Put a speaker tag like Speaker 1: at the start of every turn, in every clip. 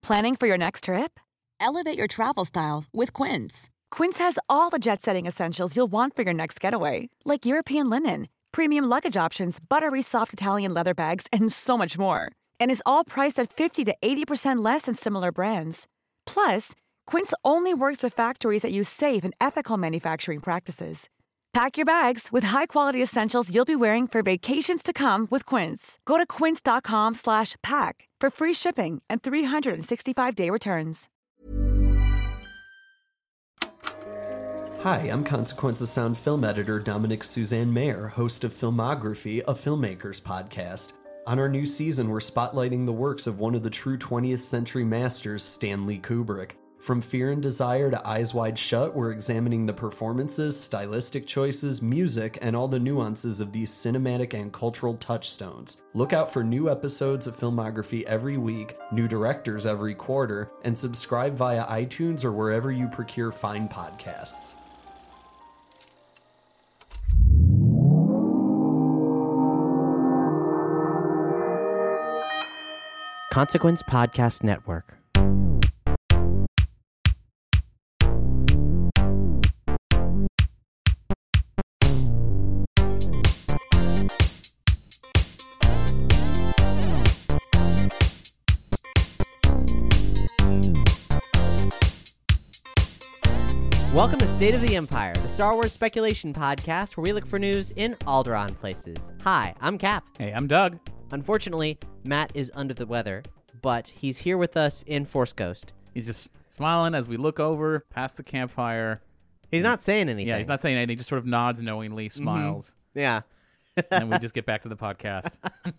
Speaker 1: Planning for your next trip?
Speaker 2: Elevate your travel style with Quince.
Speaker 1: Quince has all the jet-setting essentials you'll want for your next getaway, like European linen, premium luggage options, buttery soft Italian leather bags, and so much more. And is all priced at 50 to 80% less than similar brands. Plus, Quince only works with factories that use safe and ethical manufacturing practices. Pack your bags with high-quality essentials you'll be wearing for vacations to come with Quince. Go to quince.com/pack for free shipping and 365-day returns.
Speaker 3: Hi, I'm Consequences Sound film editor Dominic Suzanne Mayer, host of Filmography, a Filmmakers podcast. On our new season, we're spotlighting the works of one of the true 20th century masters, Stanley Kubrick. From Fear and Desire to Eyes Wide Shut, we're examining the performances, stylistic choices, music, and all the nuances of these cinematic and cultural touchstones. Look out for new episodes of Filmography every week, new directors every quarter, and subscribe via iTunes or wherever you procure fine podcasts.
Speaker 4: Consequence Podcast Network. Welcome to State of the Empire, the Star Wars speculation podcast where we look for news in Alderaan places. Hi, I'm Cap.
Speaker 5: Hey, I'm Doug.
Speaker 4: Unfortunately, Matt is under the weather, but he's here with us in Force Ghost.
Speaker 5: He's just smiling as we look over past the campfire.
Speaker 4: He's not saying anything.
Speaker 5: Yeah, he's not saying anything. Just sort of nods knowingly, smiles.
Speaker 4: Yeah.
Speaker 5: And then we just get back to the podcast.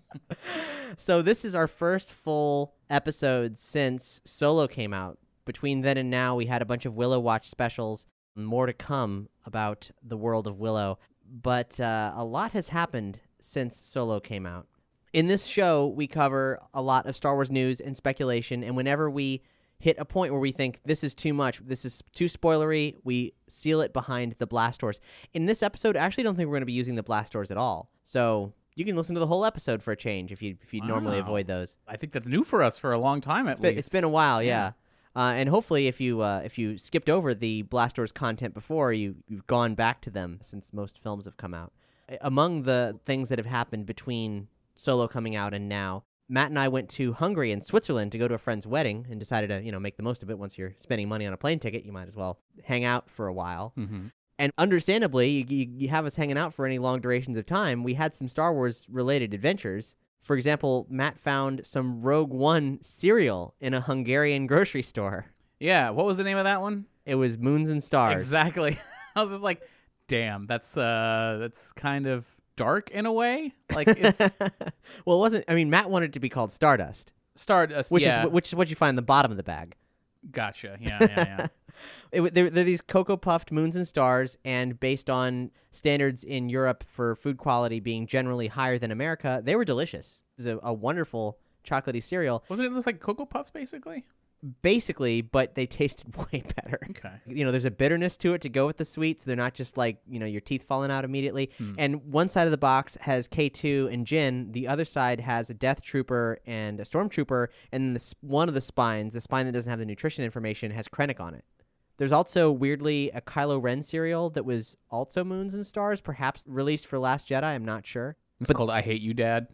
Speaker 4: So this is our first full episode since Solo came out. Between then and now, we had a bunch of Willow Watch specials. More to come about the world of Willow. But a lot has happened since Solo came out. In this show, we cover a lot of Star Wars news and speculation, and whenever we hit a point where we think this is too much, this is too spoilery, we seal it behind the blast doors. In this episode, I actually don't think we're going to be using the blast doors at all. So you can listen to the whole episode for a change if you normally avoid those.
Speaker 5: I think that's new for us for a long time at least.
Speaker 4: It's been a while, yeah. And hopefully if you skipped over the blast doors content before, you've gone back to them since most films have come out. Among the things that have happened between Solo coming out and now, Matt and I went to Hungary and Switzerland to go to a friend's wedding and decided to, make the most of it. Once you're spending money on a plane ticket, you might as well hang out for a while.
Speaker 5: Mm-hmm.
Speaker 4: And understandably, you have us hanging out for any long durations of time. We had some Star Wars-related adventures. For example, Matt found some Rogue One cereal in a Hungarian grocery store.
Speaker 5: Yeah, what was the name of that one?
Speaker 4: It was Moons and Stars.
Speaker 5: Exactly. I was just like, damn, that's kind of dark in a way. Like it's
Speaker 4: well, it wasn't. I mean, Matt wanted it to be called Stardust.
Speaker 5: Stardust,
Speaker 4: which
Speaker 5: yeah.
Speaker 4: is what you find in the bottom of the bag.
Speaker 5: Gotcha. Yeah.
Speaker 4: They're these Cocoa Puffed Moons and Stars, and based on standards in Europe for food quality being generally higher than America, they were delicious. It was a wonderful chocolatey cereal.
Speaker 5: Wasn't it just like Cocoa Puffs, basically?
Speaker 4: Basically, but they tasted way better.
Speaker 5: Okay.
Speaker 4: There's a bitterness to it to go with the sweets. They're not just like, your teeth falling out immediately. And one side of the box has K2 and Jyn. The other side has a Death Trooper and a Stormtrooper. And one of the spines, the spine that doesn't have the nutrition information, has Krennic on it. There's also, weirdly, a Kylo Ren cereal that was also Moons and Stars, perhaps released for Last Jedi. I'm not sure.
Speaker 5: It's called I Hate You, Dad.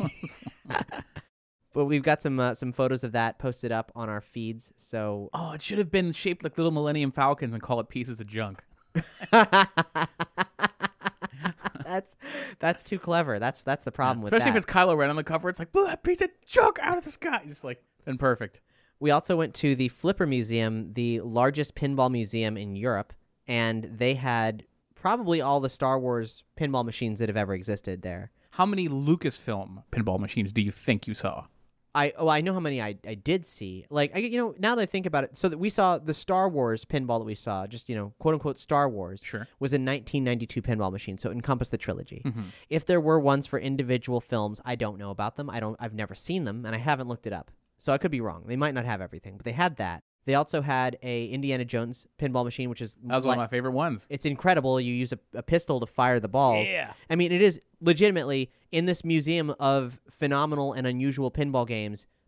Speaker 4: But we've got some photos of that posted up on our feeds. So
Speaker 5: it should have been shaped like little Millennium Falcons and call it Pieces of Junk.
Speaker 4: That's too clever. That's the problem with
Speaker 5: Especially
Speaker 4: that.
Speaker 5: if it's Kylo Ren on the cover. It's like, that piece of junk out of the sky. Just like, been perfect.
Speaker 4: We also went to the Flipper Museum, the largest pinball museum in Europe, and they had probably all the Star Wars pinball machines that have ever existed there.
Speaker 5: How many Lucasfilm pinball machines do you think you saw?
Speaker 4: I know how many I did see. Like, now that I think about it, so that we saw the Star Wars pinball that we saw, just, quote unquote Star Wars,
Speaker 5: sure,
Speaker 4: was a 1992 pinball machine, so it encompassed the trilogy.
Speaker 5: Mm-hmm.
Speaker 4: If there were ones for individual films, I don't know about them. I've never seen them, and I haven't looked it up. So I could be wrong. They might not have everything, but they had that. They also had a Indiana Jones pinball machine, which is...
Speaker 5: That was one of my favorite ones.
Speaker 4: It's incredible. You use a pistol to fire the balls.
Speaker 5: Yeah.
Speaker 4: I mean, it is legitimately, in this museum of phenomenal and unusual pinball games,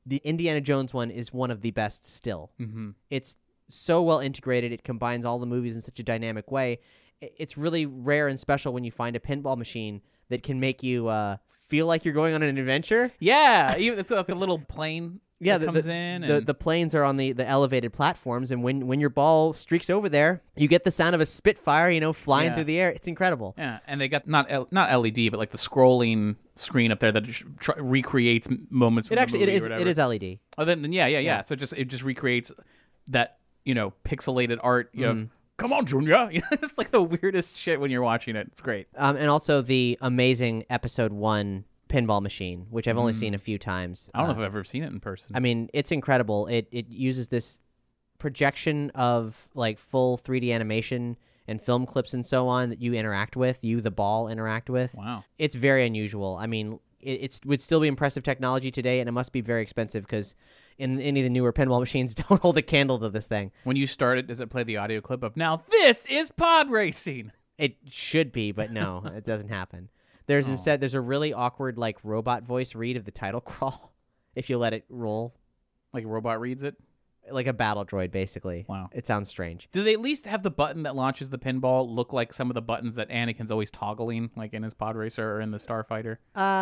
Speaker 4: The Indiana Jones one is one of the best still.
Speaker 5: Mm-hmm.
Speaker 4: It's so well integrated. It combines all the movies in such a dynamic way. It's really rare and special when you find a pinball machine that can make you feel like you're going on an adventure.
Speaker 5: Yeah, even it's like a little plane
Speaker 4: Yeah,
Speaker 5: that comes in. And
Speaker 4: the planes are on the elevated platforms, and when your ball streaks over there, you get the sound of a Spitfire, flying through the air. It's incredible.
Speaker 5: yeah, and they got not LED, but like the scrolling screen up there that recreates moments. From
Speaker 4: It actually
Speaker 5: the movie
Speaker 4: it is LED.
Speaker 5: Oh, then yeah. So it just recreates that pixelated art. You have come on, Junior. It's like the weirdest shit when you're watching it. It's great.
Speaker 4: And also the amazing Episode 1 pinball machine, which I've only seen a few times.
Speaker 5: I don't know if I've ever seen it in person.
Speaker 4: I mean, it's incredible. It uses this projection of like full 3D animation and film clips and so on that you interact with, the ball interact with.
Speaker 5: Wow.
Speaker 4: It's very unusual. I mean, it would still be impressive technology today, and it must be very expensive because in any of the newer pinball machines don't hold a candle to this thing.
Speaker 5: When you start it, does it play the audio clip of "Now this is pod racing"?
Speaker 4: It should be, but no, it doesn't happen. There's instead a really awkward like robot voice read of the title crawl if you let it roll.
Speaker 5: Like a robot reads it?
Speaker 4: Like a battle droid, basically.
Speaker 5: Wow.
Speaker 4: It sounds strange.
Speaker 5: Do they at least have the button that launches the pinball look like some of the buttons that Anakin's always toggling, like in his pod racer or in the Starfighter?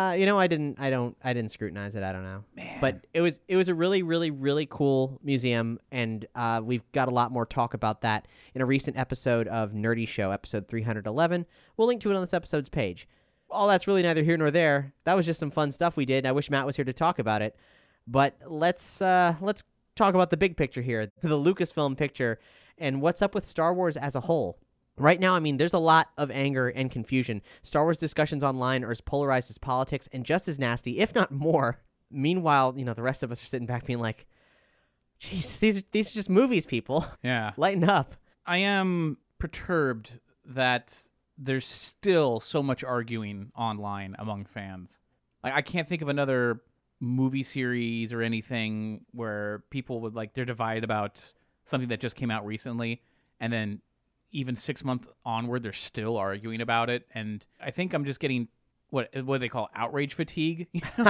Speaker 4: I didn't scrutinize it. I don't know. Man. But it was a really, really, really cool museum, and we've got a lot more talk about that in a recent episode of Nerdy Show, episode 311. We'll link to it on this episode's page. All that's really neither here nor there. That was just some fun stuff we did, and I wish Matt was here to talk about it. But let's talk about the big picture here, the Lucasfilm picture, and what's up with Star Wars as a whole. Right now, I mean, there's a lot of anger and confusion. Star Wars discussions online are as polarized as politics and just as nasty, if not more. Meanwhile, the rest of us are sitting back being like, "Jeez, these are just movies, people.
Speaker 5: Yeah.
Speaker 4: Lighten up."
Speaker 5: I am perturbed that there's still so much arguing online among fans. Like, I can't think of another movie series or anything where people would they're divided about something that just came out recently, and then even 6 months onward they're still arguing about it. And I think I'm just getting what they call outrage fatigue.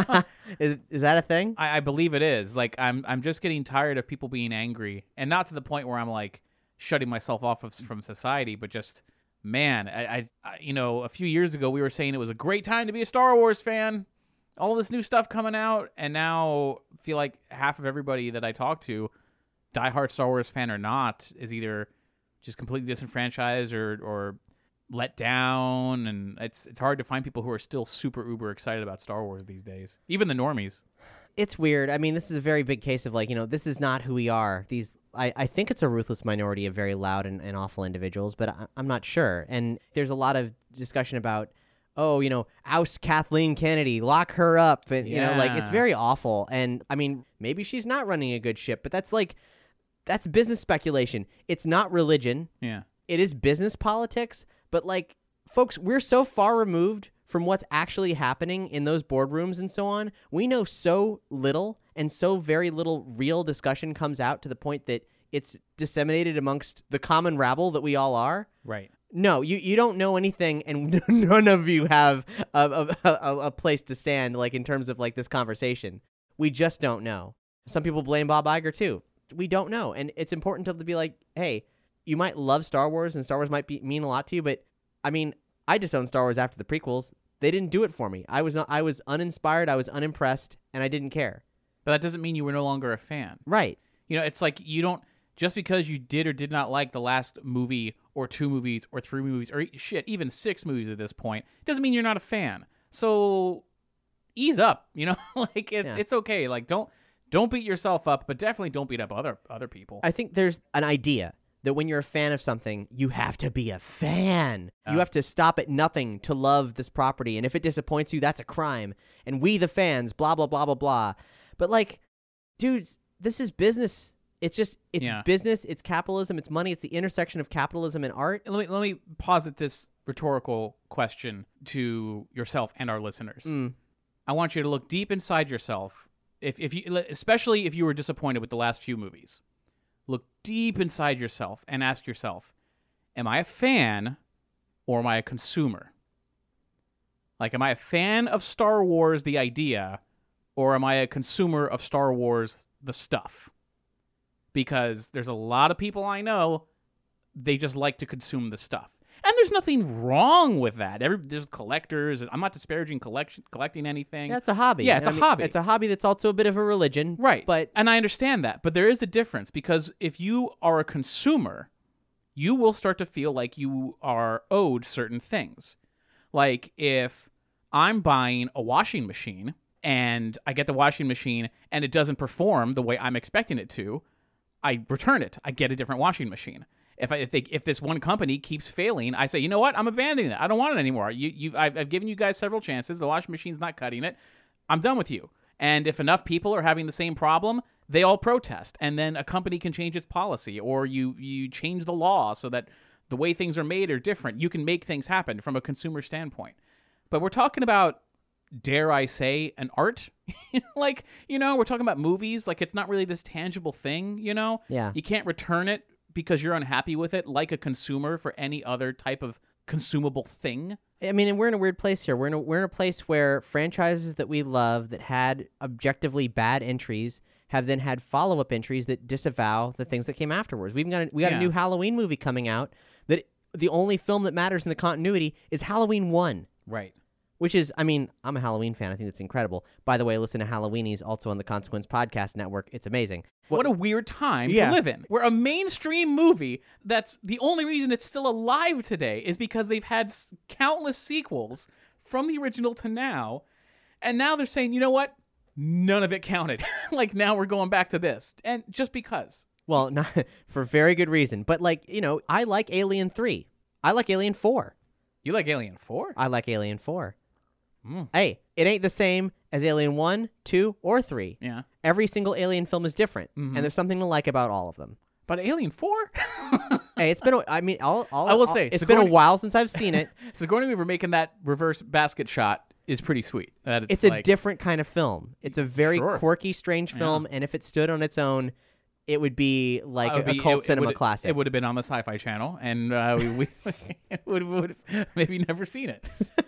Speaker 4: Is that a thing?
Speaker 5: I believe it is. Like, I'm just getting tired of people being angry, and not to the point where I'm like shutting myself off from society, but just, man, I a few years ago we were saying it was a great time to be a Star Wars fan. All this new stuff coming out, and now feel like half of everybody that I talk to, diehard Star Wars fan or not, is either just completely disenfranchised or let down, and it's hard to find people who are still super uber excited about Star Wars these days. Even the normies.
Speaker 4: It's weird. I mean, this is a very big case of this is not who we are. I think it's a ruthless minority of very loud and awful individuals, but I'm not sure. And there's a lot of discussion about, oust Kathleen Kennedy, lock her up. And, it's very awful. And, I mean, maybe she's not running a good ship, but that's business speculation. It's not religion.
Speaker 5: Yeah.
Speaker 4: It is business politics. But, folks, we're so far removed from what's actually happening in those boardrooms and so on. We know so little, and so very little real discussion comes out to the point that it's disseminated amongst the common rabble that we all are.
Speaker 5: Right.
Speaker 4: No, you don't know anything, and none of you have a place to stand, in terms of, this conversation. We just don't know. Some people blame Bob Iger, too. We don't know, and it's important to be like, hey, you might love Star Wars, and Star Wars might mean a lot to you, but, I mean, I disowned Star Wars after the prequels. They didn't do it for me. I was uninspired, I was unimpressed, and I didn't care.
Speaker 5: But that doesn't mean you were no longer a fan.
Speaker 4: Right.
Speaker 5: It's like you don't... Just because you did or did not like the last movie or 2 movies or 3 movies or even 6 movies at this point, doesn't mean you're not a fan. So ease up, it's okay. Don't beat yourself up, but definitely don't beat up other people.
Speaker 4: I think there's an idea that when you're a fan of something, you have to be a fan. You have to stop at nothing to love this property, and if it disappoints you, that's a crime. And we, the fans, blah blah blah blah blah. But dudes, this is business. It's business, it's capitalism, it's money, it's the intersection of capitalism and art.
Speaker 5: Let me posit this rhetorical question to yourself and our listeners. I want you to look deep inside yourself, especially if you were disappointed with the last few movies. Look deep inside yourself and ask yourself, am I a fan or am I a consumer? Am I a fan of Star Wars, the idea, or am I a consumer of Star Wars, the stuff? Because there's a lot of people I know, they just like to consume the stuff. And there's nothing wrong with that. There's collectors. I'm not disparaging collecting anything.
Speaker 4: Yeah, it's a hobby.
Speaker 5: Yeah, it's a hobby.
Speaker 4: It's a hobby that's also a bit of a religion.
Speaker 5: Right.
Speaker 4: But
Speaker 5: and I understand that. But there is a difference, because if you are a consumer, you will start to feel like you are owed certain things. Like if I'm buying a washing machine and I get the washing machine and it doesn't perform the way I'm expecting it to, I return it. I get a different washing machine. If this one company keeps failing, I say, you know what? I'm abandoning it. I don't want it anymore. I've given you guys several chances. The washing machine's not cutting it. I'm done with you. And if enough people are having the same problem, they all protest. And then a company can change its policy, or you change the law so that the way things are made are different. You can make things happen from a consumer standpoint. But we're talking about, dare I say, an art? Like, we're talking about movies. Like, it's not really this tangible thing,
Speaker 4: Yeah.
Speaker 5: You can't return it because you're unhappy with it, like a consumer for any other type of consumable thing.
Speaker 4: I mean, and we're in a weird place here. We're in a place where franchises that we love that had objectively bad entries have then had follow-up entries that disavow the things that came afterwards. We got a new Halloween movie coming out that the only film that matters in the continuity is Halloween 1.
Speaker 5: Right.
Speaker 4: Which is, I mean, I'm a Halloween fan. I think that's incredible. By the way, listen to Halloweenies, also on the Consequence Podcast Network. It's amazing.
Speaker 5: What a weird time
Speaker 4: Yeah.
Speaker 5: to live in. We're a mainstream movie that's the only reason it's still alive today is because they've had countless sequels from the original to now. And now they're saying, you know what? None of it counted. Like, now we're going back to this. And just because.
Speaker 4: Well, not for very good reason. But, I like Alien 3. I like Alien 4.
Speaker 5: You like Alien 4?
Speaker 4: I like Alien 4. Hey, it ain't the same as Alien 1, 2, or 3.
Speaker 5: Yeah.
Speaker 4: Every single Alien film is different, and there's something to like about all of them.
Speaker 5: But Alien 4?
Speaker 4: Hey, it's been I
Speaker 5: will say,
Speaker 4: it's been a while since I've seen it.
Speaker 5: Sigourney Weaver making that reverse basket shot is pretty sweet.
Speaker 4: It's a different kind of film. It's a very quirky, strange film, and if it stood on its own, it would be like a cult cinema classic.
Speaker 5: It would have been on the Sci-Fi Channel, and we would have maybe never seen it.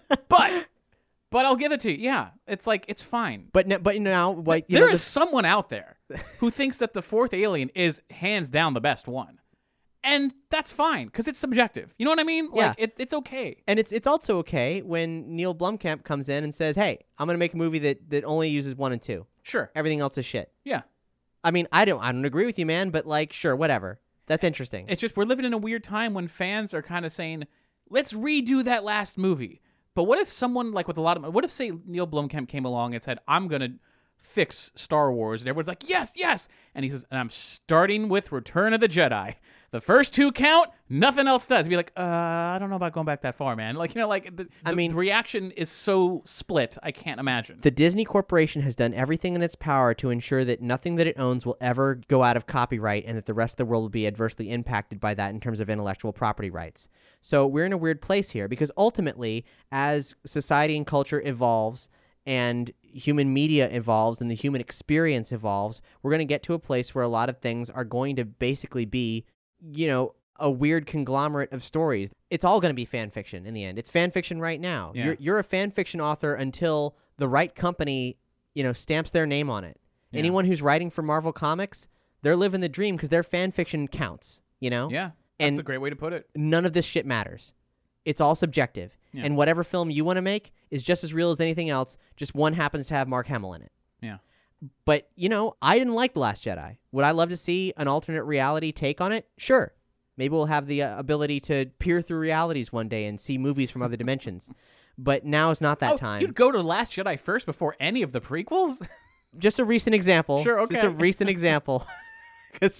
Speaker 5: But I'll give it to you. Yeah, it's fine.
Speaker 4: But now, like
Speaker 5: there is someone out there who thinks that the fourth Alien is hands down the best one, and that's fine because it's subjective. You know what I mean? Like,
Speaker 4: yeah.
Speaker 5: It's okay.
Speaker 4: And it's also okay when Neil Blomkamp comes in and says, "Hey, I'm going to make a movie that only uses 1 and 2.
Speaker 5: Sure,
Speaker 4: everything else is shit."
Speaker 5: Yeah.
Speaker 4: I mean, I don't agree with you, man, but sure, whatever. That's interesting.
Speaker 5: It's just we're living in a weird time when fans are kind of saying, "Let's redo that last movie." But what if someone what if, say, Neil Blomkamp came along and said, "I'm going to fix Star Wars," and everyone's like, "Yes, yes," and he says, "And I'm starting with Return of the Jedi. The first 2 count, nothing else does." He'd be like, I don't know about going back that far, man. The reaction is so split, I can't imagine.
Speaker 4: The Disney Corporation has done everything in its power to ensure that nothing that it owns will ever go out of copyright and that the rest of the world will be adversely impacted by that in terms of intellectual property rights. So we're in a weird place here because ultimately, as society and culture evolves and human media evolves and the human experience evolves, we're going to get to a place where a lot of things are going to basically be a weird conglomerate of stories. It's all going to be fan fiction in the end. It's fan fiction right now.
Speaker 5: Yeah.
Speaker 4: You're a fan fiction author until the right company, stamps their name on it. Yeah. Anyone who's writing for Marvel Comics, they're living the dream because their fan fiction counts,
Speaker 5: Yeah, that's a great way to put it.
Speaker 4: None of this shit matters. It's all subjective. Yeah. And whatever film you want to make is just as real as anything else, just one happens to have Mark Hamill in it.
Speaker 5: Yeah.
Speaker 4: But, I didn't like The Last Jedi. Would I love to see an alternate reality take on it? Sure. Maybe we'll have the ability to peer through realities one day and see movies from other dimensions. But now is not that time.
Speaker 5: You'd go to Last Jedi first before any of the prequels?
Speaker 4: Just a recent example.
Speaker 5: Sure, okay.
Speaker 4: Just a recent example. Because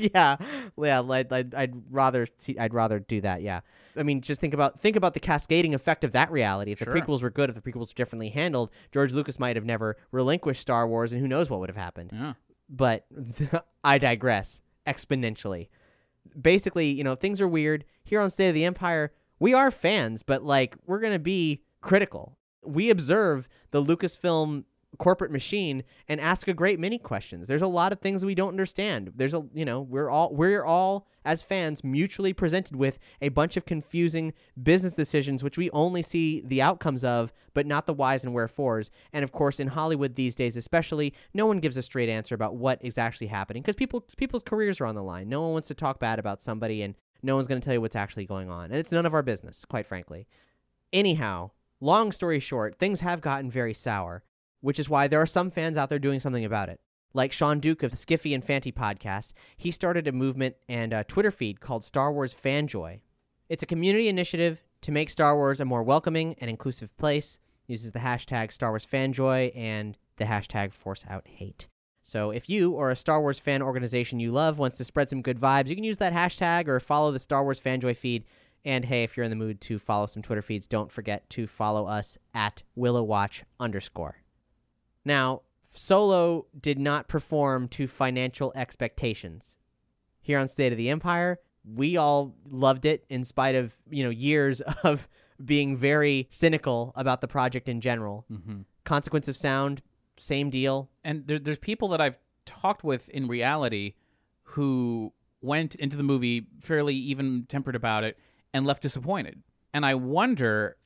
Speaker 4: I'd rather do that. Yeah. I mean, just think about the cascading effect of that reality. If the prequels were good, if the prequels were differently handled, George Lucas might have never relinquished Star Wars, and who knows what would have happened.
Speaker 5: Yeah.
Speaker 4: But I digress exponentially. Basically, things are weird. Here on State of the Empire, we are fans, but we're going to be critical. We observe the Lucasfilm corporate machine and ask a great many questions. There's a lot of things we don't understand. We're all as fans mutually presented with a bunch of confusing business decisions which we only see the outcomes of, but not the whys and wherefores. And of course, in Hollywood these days especially, no one gives a straight answer about what is actually happening because people's careers are on the line. No one wants to talk bad about somebody, and no one's going to tell you what's actually going on. And it's none of our business, quite frankly. Anyhow, long story short, things have gotten very sour, which is why there are some fans out there doing something about it. Like Sean Duke of the Skiffy and Fanty podcast, he started a movement and a Twitter feed called Star Wars Fanjoy. It's a community initiative to make Star Wars a more welcoming and inclusive place. It uses the hashtag Star Wars Fanjoy and the hashtag ForceOutHate. So if you or a Star Wars fan organization you love wants to spread some good vibes, you can use that hashtag or follow the Star Wars Fanjoy feed. And hey, if you're in the mood to follow some Twitter feeds, don't forget to follow us at WillowWatch_. Now, Solo did not perform to financial expectations. Here on State of the Empire, we all loved it in spite of, years of being very cynical about the project in general.
Speaker 5: Mm-hmm.
Speaker 4: Consequence of Sound, same deal.
Speaker 5: And there's people that I've talked with in reality who went into the movie fairly even-tempered about it and left disappointed. And I wonder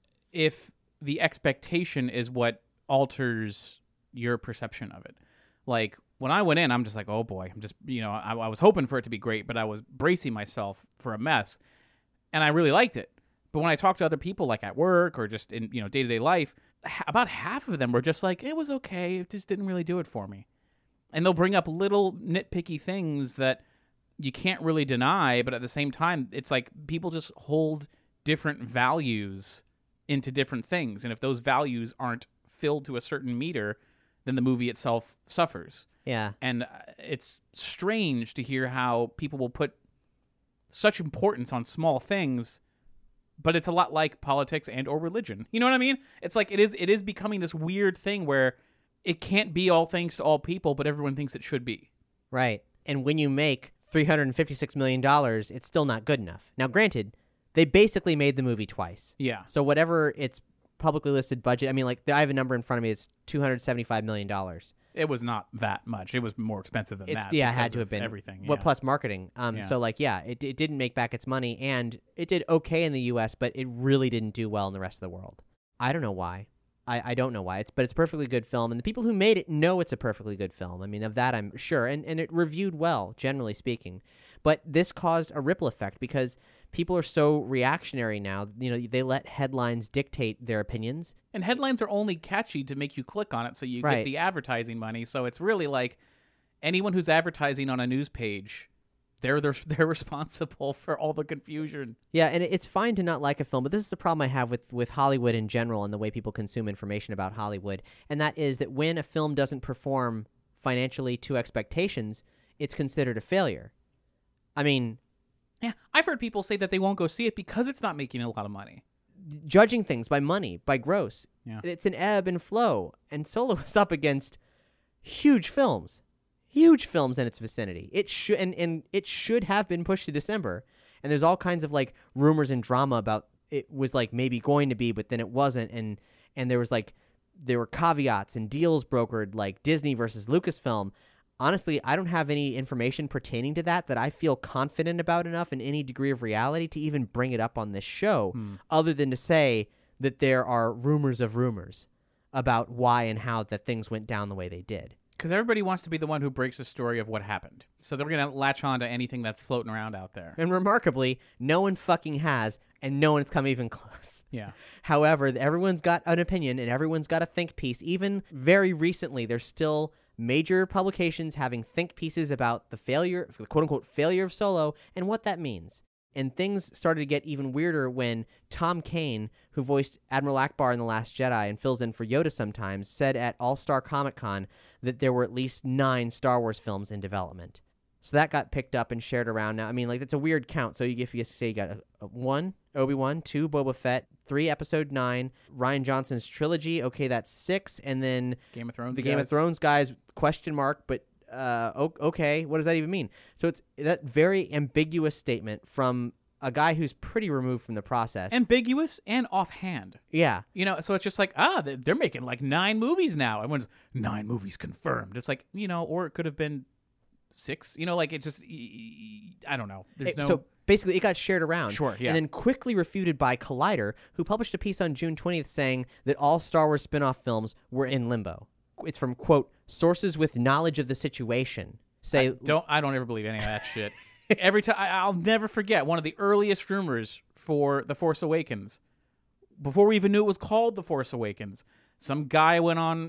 Speaker 5: if the expectation is what alters your perception of it. Like, when I went in, I'm just like, oh boy, I'm just, I was hoping for it to be great, but I was bracing myself for a mess. And I really liked it. But when I talked to other people, like at work or just in, day-to-day life, about half of them were just like, it was okay, it just didn't really do it for me. And they'll bring up little nitpicky things that you can't really deny, but at the same time, it's like people just hold different values into different things. And if those values aren't filled to a certain meter, then the movie itself suffers.
Speaker 4: Yeah.
Speaker 5: And it's strange to hear how people will put such importance on small things, but it's a lot like politics and or religion. You know what I mean? It's like it is becoming this weird thing where it can't be all things to all people, but everyone thinks it should be.
Speaker 4: Right. And when you make $356 million, it's still not good enough. Now, granted, they basically made the movie twice.
Speaker 5: Yeah.
Speaker 4: So whatever its publicly listed budget, I have a number in front of me, it's $275 million.
Speaker 5: It was not that much. It was more expensive than that.
Speaker 4: Yeah, it had to have been.
Speaker 5: Everything. Yeah.
Speaker 4: What plus marketing. So it didn't make back its money, and it did okay in the U.S., but it really didn't do well in the rest of the world. I don't know why. I don't know why. But it's a perfectly good film, and the people who made it know it's a perfectly good film. Of that I'm sure, and it reviewed well, generally speaking. But this caused a ripple effect because people are so reactionary now. They let headlines dictate their opinions.
Speaker 5: And headlines are only catchy to make you click on it so you
Speaker 4: Right.
Speaker 5: get the advertising money. So it's really like anyone who's advertising on a news page, they're responsible for all the confusion.
Speaker 4: Yeah, and it's fine to not like a film, but this is the problem I have with Hollywood in general and the way people consume information about Hollywood, and that is that when a film doesn't perform financially to expectations, it's considered a failure.
Speaker 5: Yeah, I've heard people say that they won't go see it because it's not making a lot of money.
Speaker 4: Judging things by money, by gross,
Speaker 5: Yeah.
Speaker 4: it's an ebb and flow, and Solo is up against huge films in its vicinity. It should and it should have been pushed to December, and there's all kinds of rumors and drama about it was maybe going to be, but then it wasn't, and there were caveats and deals brokered like Disney versus Lucasfilm. Honestly, I don't have any information pertaining to that I feel confident about enough in any degree of reality to even bring it up on this show, other than to say that there are rumors of rumors about why and how that things went down the way they did.
Speaker 5: Because everybody wants to be the one who breaks the story of what happened. So they're going to latch on to anything that's floating around out there.
Speaker 4: And remarkably, no one fucking has, and no one's come even close.
Speaker 5: Yeah.
Speaker 4: However, everyone's got an opinion, and everyone's got a think piece. Even very recently, there's still major publications having think pieces about the failure, the quote-unquote failure of Solo, and what that means. And things started to get even weirder when Tom Kane, who voiced Admiral Akbar in The Last Jedi and fills in for Yoda sometimes, said at All-Star Comic-Con that there were at least 9 Star Wars films in development. So that got picked up and shared around. Now, that's a weird count. So if you say you got 1, Obi-Wan, 2, Boba Fett, 3, Episode 9, Rian Johnson's trilogy, okay, that's 6, and then
Speaker 5: Game of Thrones
Speaker 4: the Game of Thrones guys, question mark, but okay, what does that even mean? So it's that very ambiguous statement from a guy who's pretty removed from the process.
Speaker 5: Ambiguous and offhand.
Speaker 4: Yeah.
Speaker 5: So it's just like, they're making like 9 movies now. Everyone's 9 movies confirmed. It's like, or it could have been 6. Like it just, I don't know. There's no.
Speaker 4: So basically, it got shared around.
Speaker 5: Sure, yeah.
Speaker 4: And then quickly refuted by Collider, who published a piece on June 20th saying that all Star Wars spin-off films were in limbo. It's from, quote, sources with knowledge of the situation. I
Speaker 5: don't ever believe any of that shit. Every time, I'll never forget one of the earliest rumors for The Force Awakens. Before we even knew it was called The Force Awakens, some guy went on,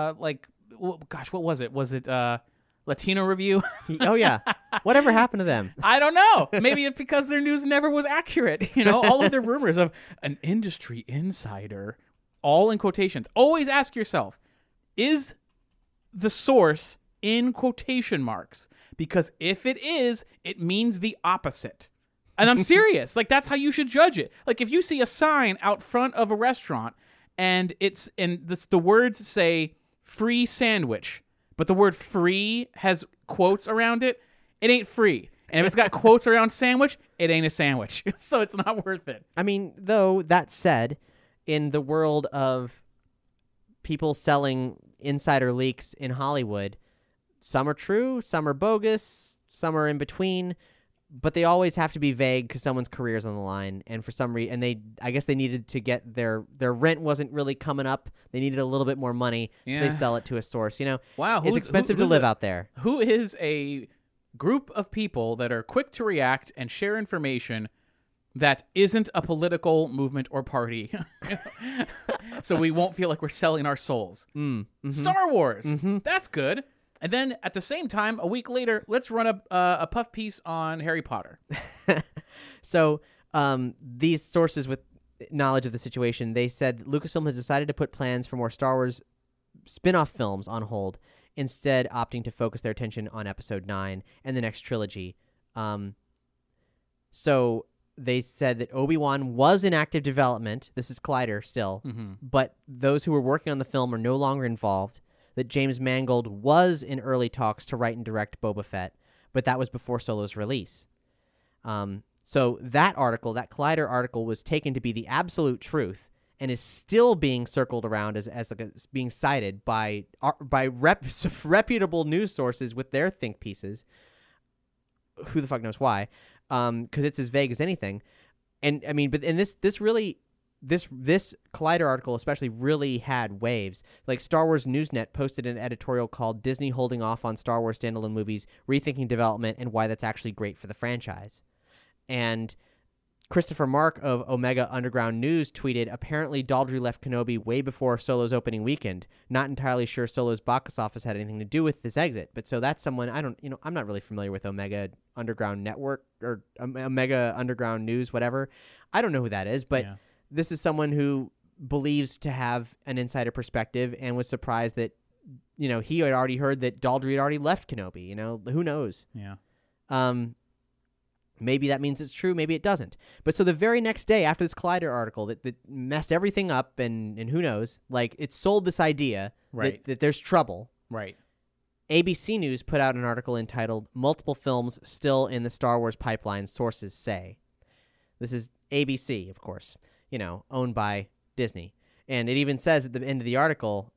Speaker 5: what was it? Was it Latino Review?
Speaker 4: Oh, yeah. Whatever happened to them?
Speaker 5: I don't know. Maybe it's because their news never was accurate. All of their rumors of an industry insider, all in quotations. Always ask yourself, is the source in quotation marks? Because if it is, it means the opposite. And I'm serious. Like, that's how you should judge it. Like, if you see a sign out front of a restaurant and the words say free sandwich, but the word free has quotes around it, it ain't free. And if it's got quotes around sandwich, it ain't a sandwich. So it's not worth it.
Speaker 4: I mean, though, that said, in the world of people selling insider leaks in Hollywood, some are true, some are bogus, some are in between, but they always have to be vague because someone's career is on the line. And for some reason, I guess they needed to get their rent wasn't really coming up. They needed a little bit more money, so they sell it to a source.
Speaker 5: Wow,
Speaker 4: it's expensive to live out there.
Speaker 5: Who is a group of people that are quick to react and share information that isn't a political movement or party? So we won't feel like we're selling our souls.
Speaker 4: Mm-hmm.
Speaker 5: Star Wars. That's good. And then at the same time, a week later, let's run a puff piece on Harry Potter.
Speaker 4: So these sources with knowledge of the situation, they said Lucasfilm has decided to put plans for more Star Wars spin-off films on hold, instead opting to focus their attention on Episode 9 and the next trilogy. So they said that Obi-Wan was in active development. This is Collider still. But those who were working on the film are no longer involved. That James Mangold was in early talks to write and direct Boba Fett, but that was before Solo's release. So that article, that Collider article, was taken to be the absolute truth and is still being circled around as being cited by reputable news sources with their think pieces. Who the fuck knows why? Because it's as vague as anything. And I mean, but in this Collider article especially really had waves. Like Star Wars Newsnet posted an editorial called Disney Holding Off on Star Wars Standalone Movies, Rethinking Development, and Why That's Actually Great for the Franchise. And Christopher Mark of Omega Underground News tweeted, apparently Daldry left Kenobi way before Solo's opening weekend. Not entirely sure Solo's box office had anything to do with this exit. But so that's someone, I'm not really familiar with Omega Underground Network or Omega Underground News, whatever. I don't know who that is, but... Yeah. This is someone who believes to have an insider perspective and was surprised that, he had already heard that Daldry had already left Kenobi. Who knows?
Speaker 5: Yeah.
Speaker 4: Maybe that means it's true. Maybe it doesn't. But so the very next day after this Collider article that messed everything up and who knows, like it sold this idea that there's trouble.
Speaker 5: Right.
Speaker 4: ABC News put out an article entitled Multiple Films Still in the Star Wars Pipeline, Sources Say. This is ABC, of course. Owned by Disney. And it even says at the end of the article,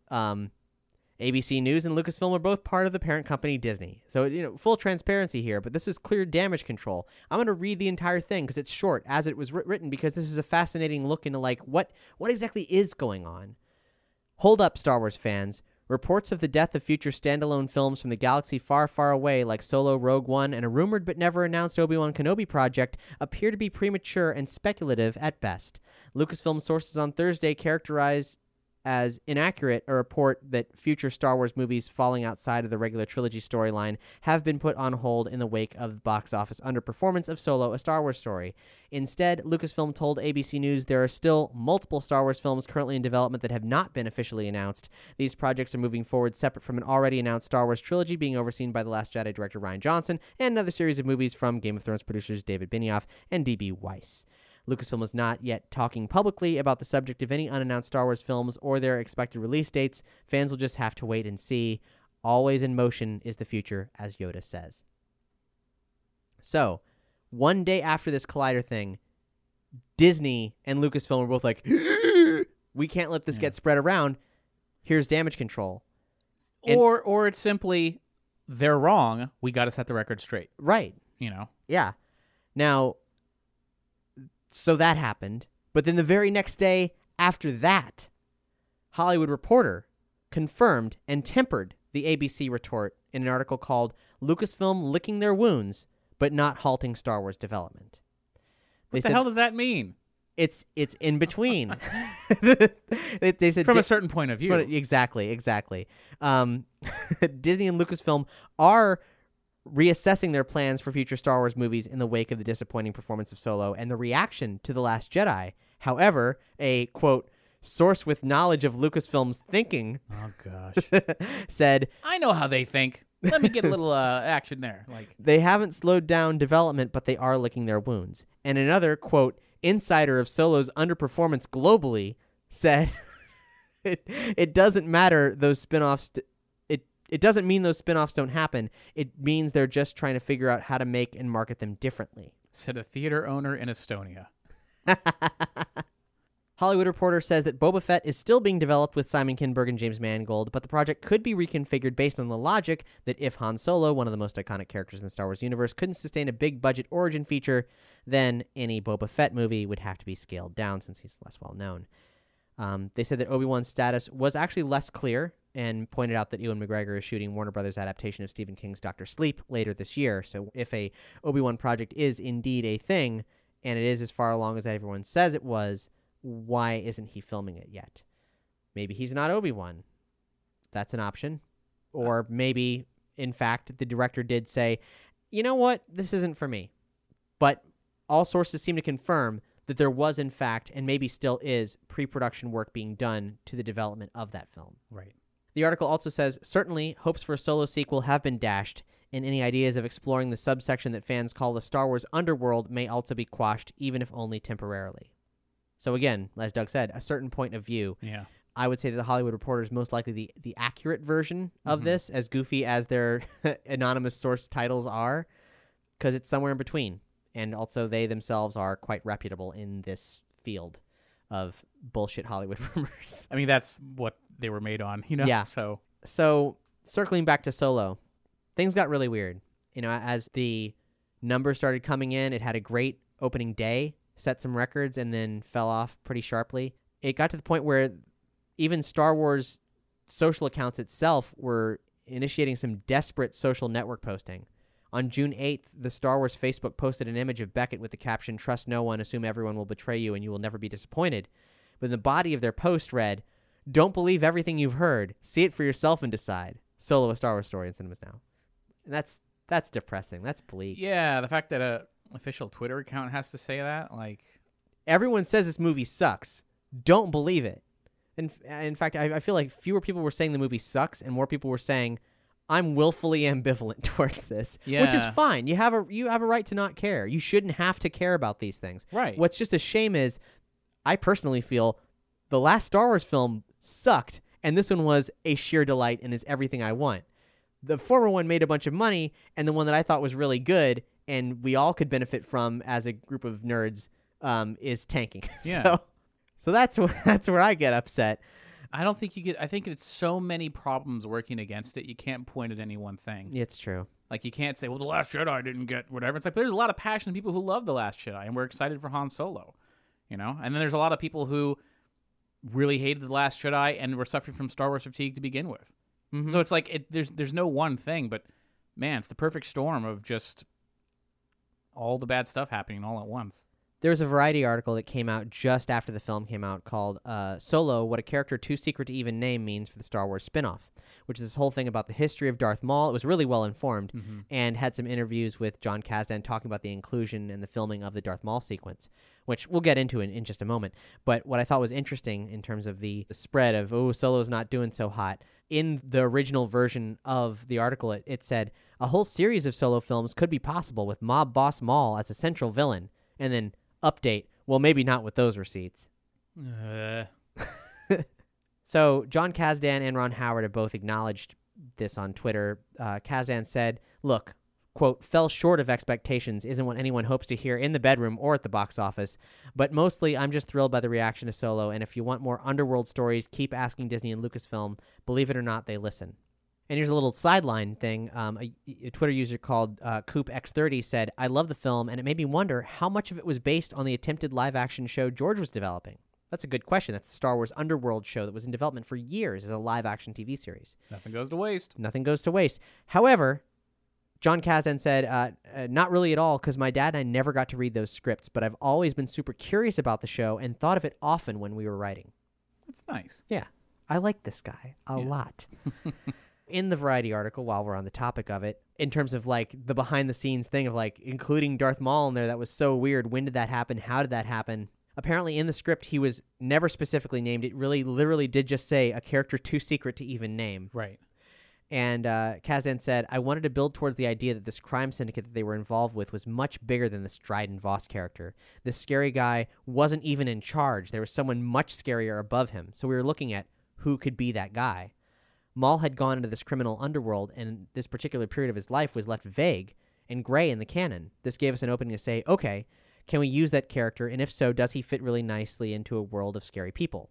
Speaker 4: ABC News and Lucasfilm are both part of the parent company Disney. So, full transparency here, but this is clear damage control. I'm going to read the entire thing because it's short as it was written, because this is a fascinating look into what exactly is going on. Hold up, Star Wars fans. Reports of the death of future standalone films from the galaxy far, far away, like Solo, Rogue One, and a rumored but never announced Obi-Wan Kenobi project, appear to be premature and speculative at best. Lucasfilm sources on Thursday characterized as inaccurate a report that future Star Wars movies falling outside of the regular trilogy storyline have been put on hold in the wake of the box office underperformance of Solo, A Star Wars Story. Instead, Lucasfilm told ABC News there are still multiple Star Wars films currently in development that have not been officially announced. These projects are moving forward separate from an already announced Star Wars trilogy being overseen by The Last Jedi director Rian Johnson and another series of movies from Game of Thrones producers David Benioff and D.B. Weiss. Lucasfilm is not yet talking publicly about the subject of any unannounced Star Wars films or their expected release dates. Fans will just have to wait and see. Always in motion is the future, as Yoda says. So, One day after this Collider thing, Disney and Lucasfilm were both like, we can't let this get spread around. Here's damage control. And,
Speaker 5: or it's simply, they're wrong. We got to set the record straight.
Speaker 4: Right.
Speaker 5: You know?
Speaker 4: Yeah. Now, so that happened. But then the very next day after that, Hollywood Reporter confirmed and tempered the ABC retort in an article called Lucasfilm Licking Their Wounds, but Not Halting Star Wars Development.
Speaker 5: What the hell does that mean?
Speaker 4: It's in between. They said
Speaker 5: from a certain point of view.
Speaker 4: Exactly. Disney and Lucasfilm are reassessing their plans for future Star Wars movies in the wake of the disappointing performance of Solo and the reaction to The Last Jedi. However, a, quote, source with knowledge of Lucasfilm's thinking said,
Speaker 5: I know how they think. Let me get a little action there. Like,
Speaker 4: they haven't slowed down development, but they are licking their wounds. And another, quote, insider of Solo's underperformance globally said, it doesn't matter those spin-offs. It doesn't mean those spin-offs don't happen. It means they're just trying to figure out how to make and market them differently.
Speaker 5: Said a theater owner in Estonia.
Speaker 4: Hollywood Reporter says that Boba Fett is still being developed with Simon Kinberg and James Mangold, but the project could be reconfigured based on the logic that if Han Solo, one of the most iconic characters in the Star Wars universe, couldn't sustain a big-budget origin feature, then any Boba Fett movie would have to be scaled down since he's less well-known. They said that Obi-Wan's status was actually less clear and pointed out that Ewan McGregor is shooting Warner Brothers' adaptation of Stephen King's Dr. Sleep later this year. So if a Obi-Wan project is indeed a thing, and it is as far along as everyone says it was, why isn't he filming it yet? Maybe he's not Obi-Wan. That's an option. Or maybe, in fact, the director did say, you know what, this isn't for me. But all sources seem to confirm that there was, in fact, and maybe still is, pre-production work being done to the development of that film.
Speaker 5: Right.
Speaker 4: The article also says, certainly, hopes for a Solo sequel have been dashed, and any ideas of exploring the subsection that fans call the Star Wars underworld may also be quashed, even if only temporarily. So again, as Doug said, a certain point of view.
Speaker 5: Yeah.
Speaker 4: I would say that the Hollywood Reporter is most likely the accurate version of this, as goofy as their anonymous source titles are, because it's somewhere in between. And also they themselves are quite reputable in this field of bullshit Hollywood rumors.
Speaker 5: I mean, that's what they were made on, you know?
Speaker 4: Yeah. So circling back to Solo, things got really weird. You know, as the numbers started coming in, it had a great opening day, set some records, and then fell off pretty sharply. It got to the point where even Star Wars social accounts itself were initiating some desperate social network posting. On June 8th, the Star Wars Facebook posted an image of Beckett with the caption, "Trust no one, assume everyone will betray you, and you will never be disappointed." But the body of their post read, "Don't believe everything you've heard. See it for yourself and decide. Solo, a Star Wars story in cinemas now." And that's depressing. That's bleak.
Speaker 5: Yeah, the fact that a official Twitter account has to say that, like,
Speaker 4: everyone says this movie sucks. Don't believe it. And in fact, I feel like fewer people were saying the movie sucks, and more people were saying, I'm willfully ambivalent towards this, which is fine. You have a right to not care. You shouldn't have to care about these things.
Speaker 5: Right.
Speaker 4: What's just a shame is, I personally feel the last Star Wars film sucked, and this one was a sheer delight and is everything I want. The former one made a bunch of money, and the one that I thought was really good and we all could benefit from as a group of nerds is tanking.
Speaker 5: Yeah.
Speaker 4: So that's where I get upset.
Speaker 5: I don't think you get. I think it's so many problems working against it. You can't point at any one thing.
Speaker 4: It's true.
Speaker 5: Like, you can't say, well, The Last Jedi didn't get whatever. It's like, there's a lot of passionate people who love The Last Jedi, and we're excited for Han Solo, you know? And then there's a lot of people who really hated The Last Jedi and were suffering from Star Wars fatigue to begin with. Mm-hmm. So it's like, there's no one thing, but, man, it's the perfect storm of just all the bad stuff happening all at once.
Speaker 4: There was a Variety article that came out just after the film came out called Solo, What a Character Too Secret to Even Name Means for the Star Wars Spinoff, which is this whole thing about the history of Darth Maul. It was really well informed and had some interviews with John Kasdan talking about the inclusion and the filming of the Darth Maul sequence, which we'll get into in just a moment. But what I thought was interesting in terms of the spread of, Solo's not doing so hot, in the original version of the article, it said, a whole series of Solo films could be possible with mob boss Maul as a central villain, and then update, well, maybe not with those receipts. So John Kasdan and Ron Howard have both acknowledged this on Twitter. Kasdan said, look, quote, fell short of expectations isn't what anyone hopes to hear in the bedroom or at the box office, but mostly I'm just thrilled by the reaction to Solo, and if you want more underworld stories, keep asking Disney and Lucasfilm. Believe it or not, they listen. And here's a little sideline thing. A Twitter user called CoopX30 said, I love the film, and it made me wonder how much of it was based on the attempted live-action show George was developing. That's a good question. That's the Star Wars Underworld show that was in development for years as a live-action TV series.
Speaker 5: Nothing goes to waste.
Speaker 4: Nothing goes to waste. However, John Kazan said, not really at all, because my dad and I never got to read those scripts, but I've always been super curious about the show and thought of it often when we were writing.
Speaker 5: That's nice.
Speaker 4: Yeah, I like this guy a lot. In the Variety article, while we're on the topic of it, in terms of like the behind-the-scenes thing of like including Darth Maul in there, that was so weird. When did that happen? How did that happen? Apparently in the script, he was never specifically named. It really literally did just say a character too secret to even name.
Speaker 5: Right.
Speaker 4: And Kazdan said, I wanted to build towards the idea that this crime syndicate that they were involved with was much bigger than this Dryden Voss character. This scary guy wasn't even in charge. There was someone much scarier above him. So we were looking at who could be that guy. Maul had gone into this criminal underworld, and this particular period of his life was left vague and gray in the canon. This gave us an opening to say, okay, can we use that character? And if so, does he fit really nicely into a world of scary people?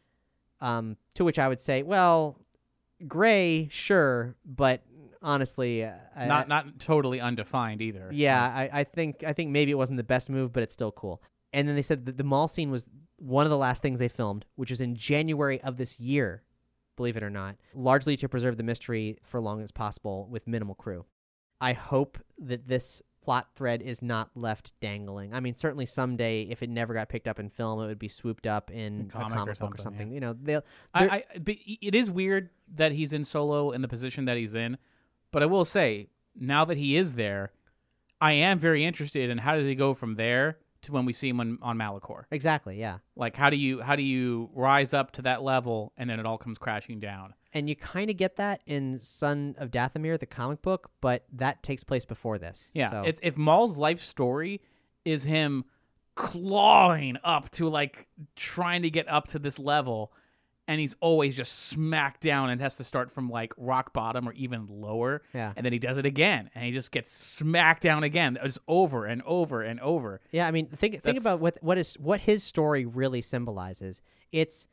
Speaker 4: To which I would say, well, gray, sure, but honestly,
Speaker 5: not totally undefined either.
Speaker 4: Yeah, I think maybe it wasn't the best move, but it's still cool. And then they said that the Maul scene was one of the last things they filmed, which was in January of this year, believe it or not, largely to preserve the mystery for long as possible with minimal crew. I hope that this plot thread is not left dangling. I mean, certainly someday, if it never got picked up in film, it would be swooped up in a comic book or something.
Speaker 5: Yeah.
Speaker 4: You know,
Speaker 5: but it is weird that he's in Solo in the position that he's in, but I will say, now that he is there, I am very interested in how does he go from there to when we see him on Malachor.
Speaker 4: Exactly, yeah.
Speaker 5: Like, how do you rise up to that level and then it all comes crashing down?
Speaker 4: And you kind of get that in Son of Dathomir, the comic book, but that takes place before this.
Speaker 5: Yeah,
Speaker 4: so.
Speaker 5: it's if Maul's life story is him clawing up to, like, trying to get up to this level, and he's always just smacked down and has to start from, like, rock bottom or even lower.
Speaker 4: Yeah.
Speaker 5: And then he does it again, and he just gets smacked down again, just over and over and over.
Speaker 4: Yeah, I mean, think about what his story really symbolizes. It's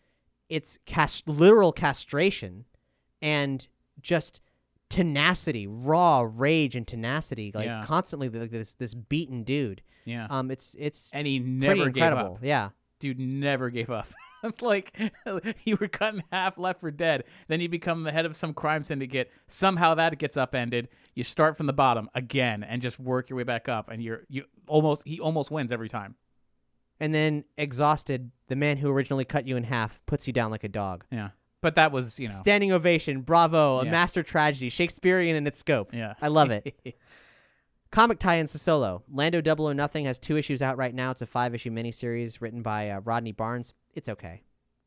Speaker 4: literal castration and just tenacity, raw rage and tenacity, like constantly like this beaten dude.
Speaker 5: Yeah.
Speaker 4: It's
Speaker 5: and he never gave up.
Speaker 4: Yeah.
Speaker 5: Dude never gave up. Like, you were cut in half, left for dead. Then you become the head of some crime syndicate. Somehow that gets upended. You start from the bottom again and just work your way back up. And he almost wins every time.
Speaker 4: And then, exhausted, the man who originally cut you in half puts you down like a dog.
Speaker 5: Yeah. But that was,
Speaker 4: standing ovation, bravo, a master tragedy, Shakespearean in its scope.
Speaker 5: Yeah.
Speaker 4: I love it. Comic tie-ins to Solo. Lando Double or Nothing has 2 issues out right now. It's a 5-issue miniseries written by Rodney Barnes. It's okay.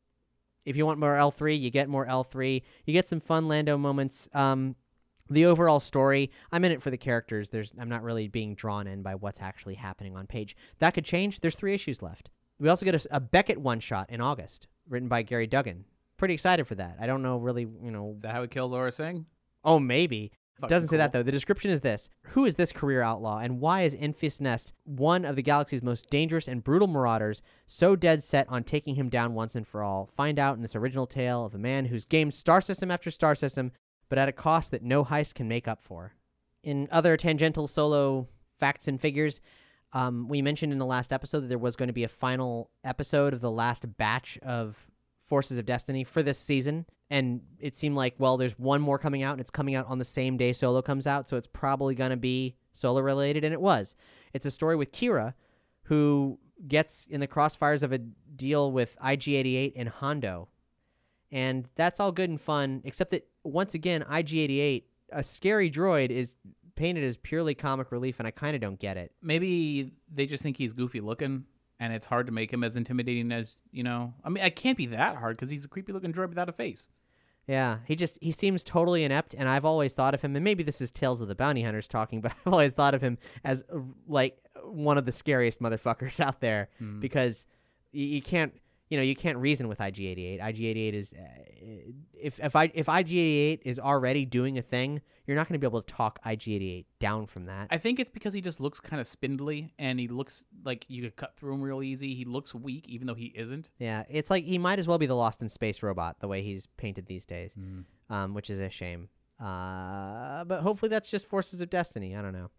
Speaker 4: If you want more L3, you get more L3. You get some fun Lando moments. The overall story, I'm in it for the characters. I'm not really being drawn in by what's actually happening on page. That could change. There's 3 issues left. We also get a Beckett one-shot in August, written by Gary Duggan. Pretty excited for that. I don't know really,
Speaker 5: Is that how he kills Aurra Sing?
Speaker 4: Oh, maybe. It doesn't say
Speaker 5: cool.
Speaker 4: that, though. The description is this. Who is this career outlaw, and why is Enfys Nest, one of the galaxy's most dangerous and brutal marauders, so dead set on taking him down once and for all? Find out in this original tale of a man who's gamed star system after star system, but at a cost that no heist can make up for. In other tangential Solo facts and figures, we mentioned in the last episode that there was going to be a final episode of the last batch of Forces of Destiny for this season, and it seemed like, well, there's one more coming out, and it's coming out on the same day Solo comes out, so it's probably going to be Solo-related, and it was. It's a story with Kira, who gets in the crossfires of a deal with IG-88 and Hondo, and that's all good and fun, except that, once again, IG-88, a scary droid, is painted as purely comic relief, and I kind of don't get it.
Speaker 5: Maybe they just think he's goofy looking, and it's hard to make him as intimidating as, I mean, it can't be that hard because he's a creepy-looking droid without a face.
Speaker 4: Yeah, he seems totally inept, and I've always thought of him, and maybe this is Tales of the Bounty Hunters talking, but I've always thought of him as, like, one of the scariest motherfuckers out there, because you can't you can't reason with IG-88. IG-88 is if IG-88 is already doing a thing, you're not going to be able to talk IG-88 down from that.
Speaker 5: I think it's because he just looks kind of spindly, and he looks like you could cut through him real easy. He looks weak, even though he isn't.
Speaker 4: Yeah, it's like he might as well be the Lost in Space robot the way he's painted these days, which is a shame. But hopefully that's just forces of destiny. I don't know.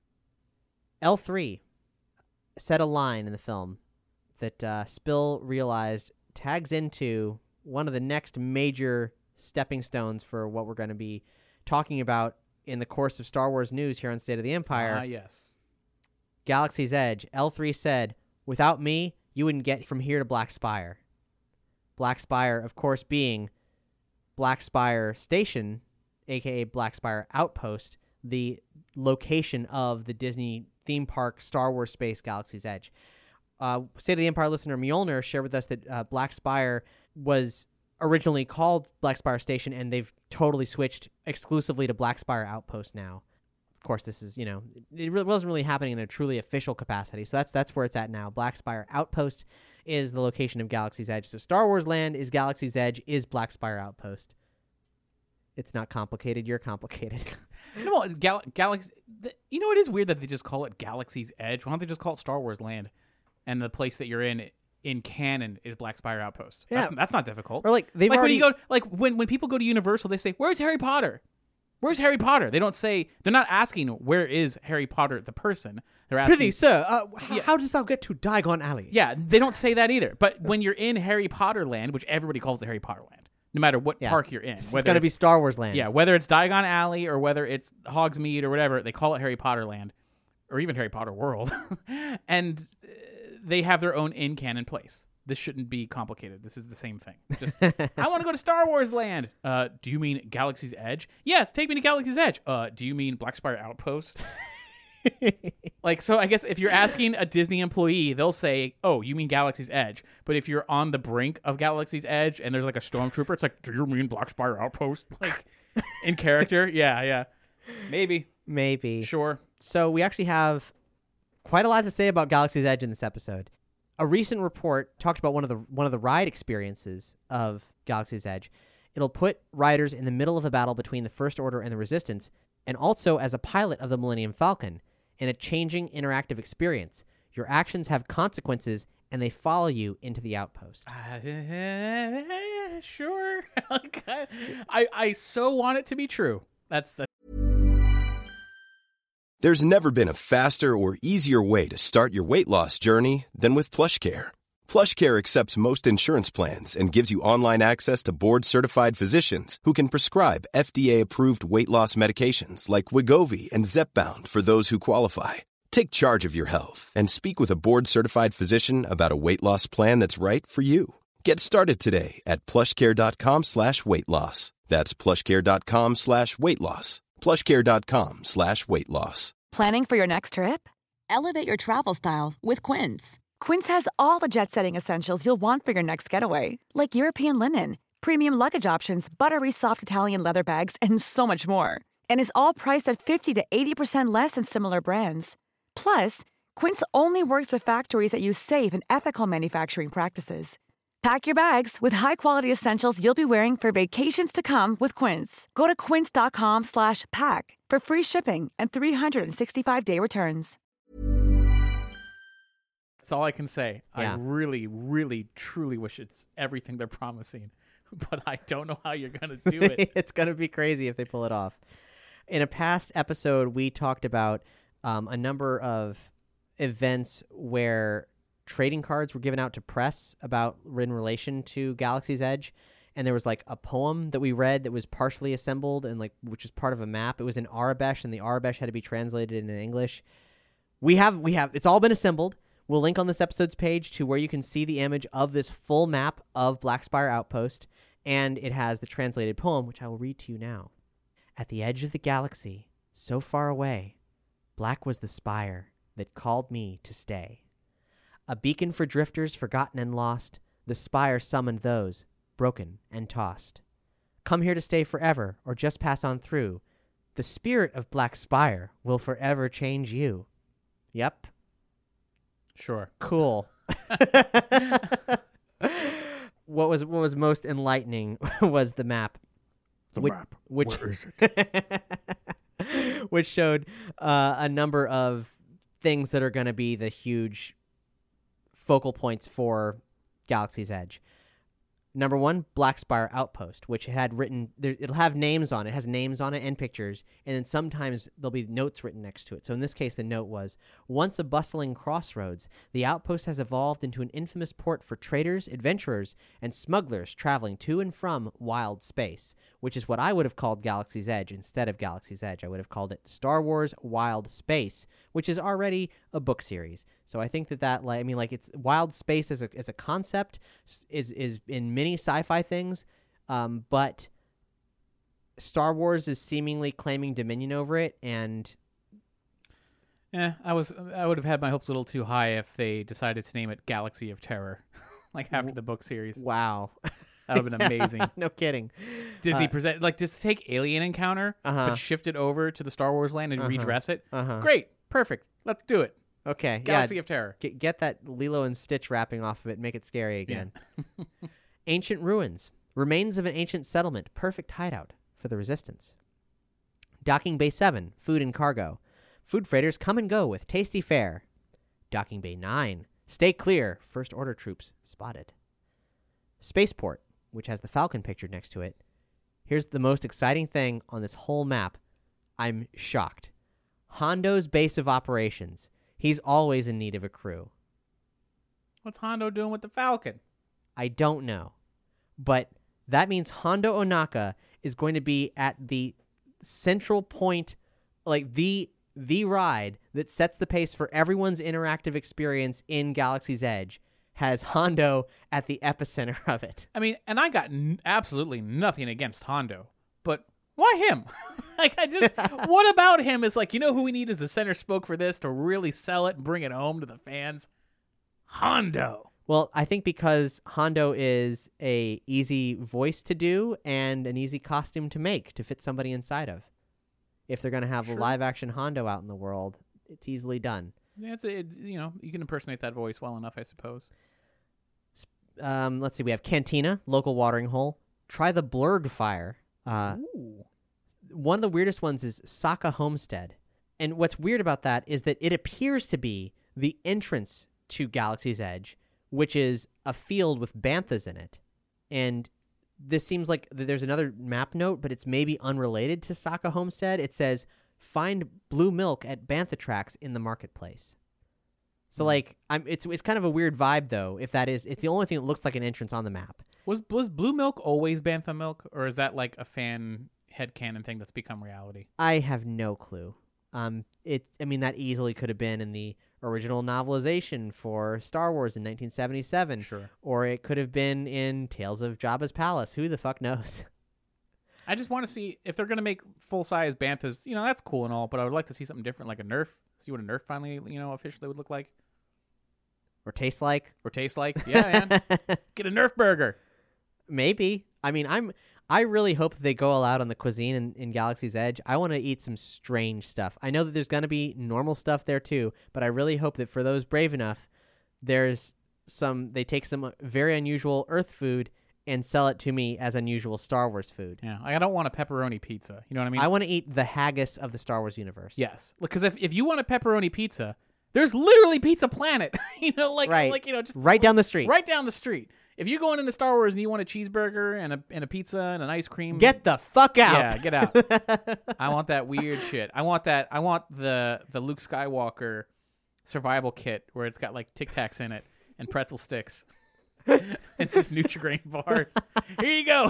Speaker 4: L3 said a line in the film that Spill realized tags into one of the next major stepping stones for what we're going to be talking about in the course of Star Wars news here on State of the Empire.
Speaker 5: Yes.
Speaker 4: Galaxy's Edge. L3 said, without me, you wouldn't get from here to Black Spire. Black Spire, of course, being Black Spire Station, a.k.a. Black Spire Outpost, the location of the Disney theme park Star Wars Space Galaxy's Edge. State of the Empire listener Mjolnir shared with us that Black Spire was originally called Black Spire Station, and they've totally switched exclusively to Black Spire Outpost now. Of course, this is, it wasn't really happening in a truly official capacity, so that's where it's at now. Black Spire Outpost is the location of Galaxy's Edge. So Star Wars Land is Galaxy's Edge, is Black Spire Outpost. It's not complicated. You're complicated.
Speaker 5: No, it's Galaxy. It is weird that they just call it Galaxy's Edge. Why don't they just call it Star Wars Land? And the place that you're in canon is Black Spire Outpost.
Speaker 4: Yeah.
Speaker 5: That's not difficult.
Speaker 4: Or like they've
Speaker 5: like
Speaker 4: already...
Speaker 5: when people go to Universal, they say, "Where's Harry Potter? Where's Harry Potter?" They don't say, they're not asking where is Harry Potter the person. They're asking,
Speaker 4: Prithee, sir, how does thou get to Diagon Alley?
Speaker 5: Yeah, they don't say that either. But when you're in Harry Potter Land, which everybody calls the Harry Potter Land, no matter what park you're in,
Speaker 4: It's got to be Star Wars Land.
Speaker 5: Yeah, whether it's Diagon Alley or whether it's Hogsmeade or whatever, they call it Harry Potter Land, or even Harry Potter World, and they have their own in-canon place. This shouldn't be complicated. This is the same thing. Just, I want to go to Star Wars Land. Do you mean Galaxy's Edge? Yes, take me to Galaxy's Edge. Do you mean Black Spire Outpost? So I guess if you're asking a Disney employee, they'll say, "Oh, you mean Galaxy's Edge." But if you're on the brink of Galaxy's Edge and there's like a stormtrooper, it's like, "Do you mean Black Spire Outpost?" Like, in character. Yeah. Maybe. Sure.
Speaker 4: So we actually have quite a lot to say about Galaxy's Edge in this episode. A recent report talked about one of the ride experiences of Galaxy's Edge. It'll put riders in the middle of a battle between the First Order and the Resistance, and also as a pilot of the Millennium Falcon, in a changing interactive experience. Your actions have consequences, and they follow you into the outpost.
Speaker 5: Sure. Okay. I so want it to be true. That's the.
Speaker 6: There's never been a faster or easier way to start your weight loss journey than with PlushCare. PlushCare accepts most insurance plans and gives you online access to board-certified physicians who can prescribe FDA-approved weight loss medications like Wegovy and Zepbound for those who qualify. Take charge of your health and speak with a board-certified physician about a weight loss plan that's right for you. Get started today at plushcare.com/weight loss. That's plushcare.com/weight loss. plushcare.com/weight loss.
Speaker 1: Planning for your next trip?
Speaker 2: Elevate your travel style with Quince.
Speaker 1: Quince has all the jet-setting essentials you'll want for your next getaway, like European linen, premium luggage options, buttery soft Italian leather bags, and so much more. And is all priced at 50 to 80% less than similar brands. Plus, Quince only works with factories that use safe and ethical manufacturing practices. Pack your bags with high-quality essentials you'll be wearing for vacations to come with Quince. Go to quince.com/pack for free shipping and 365-day returns.
Speaker 5: That's all I can say.
Speaker 4: Yeah.
Speaker 5: I really, really, truly wish it's everything they're promising, but I don't know how you're going to do it.
Speaker 4: It's going to be crazy if they pull it off. In a past episode, we talked about a number of events where trading cards were given out to press in relation to Galaxy's Edge, and there was like a poem that we read that was partially assembled and which was part of a map. It was in Arabesh, and the Arabesh had to be translated into English. We have it's all been assembled. We'll link on this episode's page to where you can see the image of this full map of Black Spire Outpost, and it has the translated poem, which I will read to you now. At the edge of the galaxy, so far away, black was the spire that called me to stay. A beacon for drifters forgotten and lost, the spire summoned those, broken and tossed. Come here to stay forever, or just pass on through. The spirit of Black Spire will forever change you. Yep.
Speaker 5: Sure.
Speaker 4: Cool. what was most enlightening was the map.
Speaker 5: Map.
Speaker 4: Which
Speaker 5: Where is it?
Speaker 4: which showed a number of things that are going to be the huge focal points for Galaxy's Edge. Number 1, Black Spire Outpost, which had written, it'll have names on it. It has names on it and pictures, and then sometimes there'll be notes written next to it. So in this case, the note was, once a bustling crossroads, the outpost has evolved into an infamous port for traders, adventurers, and smugglers traveling to and from wild space, which is what I would have called Galaxy's Edge instead of Galaxy's Edge. I would have called it Star Wars Wild Space, which is already a book series. So I think that it's wild space as a concept is in many sci-fi things, but Star Wars is seemingly claiming dominion over it, and
Speaker 5: I would have had my hopes a little too high if they decided to name it Galaxy of Terror, like after the book series.
Speaker 4: wow.
Speaker 5: That would have been amazing.
Speaker 4: No kidding.
Speaker 5: Disney just take Alien Encounter, but shift it over to the Star Wars land and redress it. Great, perfect. Let's do it.
Speaker 4: Okay,
Speaker 5: Galaxy of Terror.
Speaker 4: Get that Lilo and Stitch wrapping off of it and make it scary again. Yeah. Ancient ruins. Remains of an ancient settlement. Perfect hideout for the Resistance. Docking Bay 7. Food and cargo. Food freighters come and go with tasty fare. Docking Bay 9. Stay clear. First Order troops spotted. Spaceport, which has the Falcon pictured next to it. Here's the most exciting thing on this whole map. I'm shocked. Hondo's base of operations. He's always in need of a crew.
Speaker 5: What's Hondo doing with the Falcon?
Speaker 4: I don't know. But that means Hondo Ohnaka is going to be at the central point, like the ride that sets the pace for everyone's interactive experience in Galaxy's Edge, has Hondo at the epicenter of it.
Speaker 5: I mean, and I got absolutely nothing against Hondo, but why him? What about him is like, who we need as the center spoke for this to really sell it and bring it home to the fans? Hondo.
Speaker 4: Well, I think because Hondo is a easy voice to do and an easy costume to make to fit somebody inside of. If they're going to have a live-action Hondo out in the world, it's easily done.
Speaker 5: Yeah, you can impersonate that voice well enough, I suppose.
Speaker 4: Let's see. We have Cantina, local watering hole. Try the Blurg Fire.
Speaker 5: Ooh.
Speaker 4: One of the weirdest ones is Saka Homestead. And what's weird about that is that it appears to be the entrance to Galaxy's Edge, which is a field with banthas in it. And this seems like there's another map note, but it's maybe unrelated to Saka Homestead. It says, find blue milk at bantha tracks in the marketplace. So, it's kind of a weird vibe, though, if that is... It's the only thing that looks like an entrance on the map.
Speaker 5: Was blue milk always bantha milk, or is that like a fan headcanon thing that's become reality?
Speaker 4: I have no clue. That easily could have been in the original novelization for Star Wars in 1977.
Speaker 5: Sure.
Speaker 4: Or it could have been in Tales of Jabba's Palace. Who the fuck knows?
Speaker 5: I just want to see if they're going to make full-size banthas. That's cool and all, but I would like to see something different, like a Nerf. See what a Nerf finally, officially would look like.
Speaker 4: Or taste like.
Speaker 5: Yeah, man. Get a Nerf burger.
Speaker 4: Maybe. I really hope that they go all out on the cuisine in Galaxy's Edge. I want to eat some strange stuff. I know that there's going to be normal stuff there too, but I really hope that for those brave enough, they take some very unusual Earth food and sell it to me as unusual Star Wars food.
Speaker 5: Yeah, I don't want a pepperoni pizza. You know what I mean?
Speaker 4: I want to eat the haggis of the Star Wars universe.
Speaker 5: Yes, because if you want a pepperoni pizza, there's literally Pizza Planet.
Speaker 4: Just right down the street.
Speaker 5: Right down the street. If you're going into Star Wars and you want a cheeseburger and a pizza and an ice cream,
Speaker 4: get the fuck out.
Speaker 5: Yeah, get out. I want that weird shit. I want the Luke Skywalker survival kit where it's got like Tic Tacs in it and pretzel sticks and just Nutri-Grain bars. Here you go.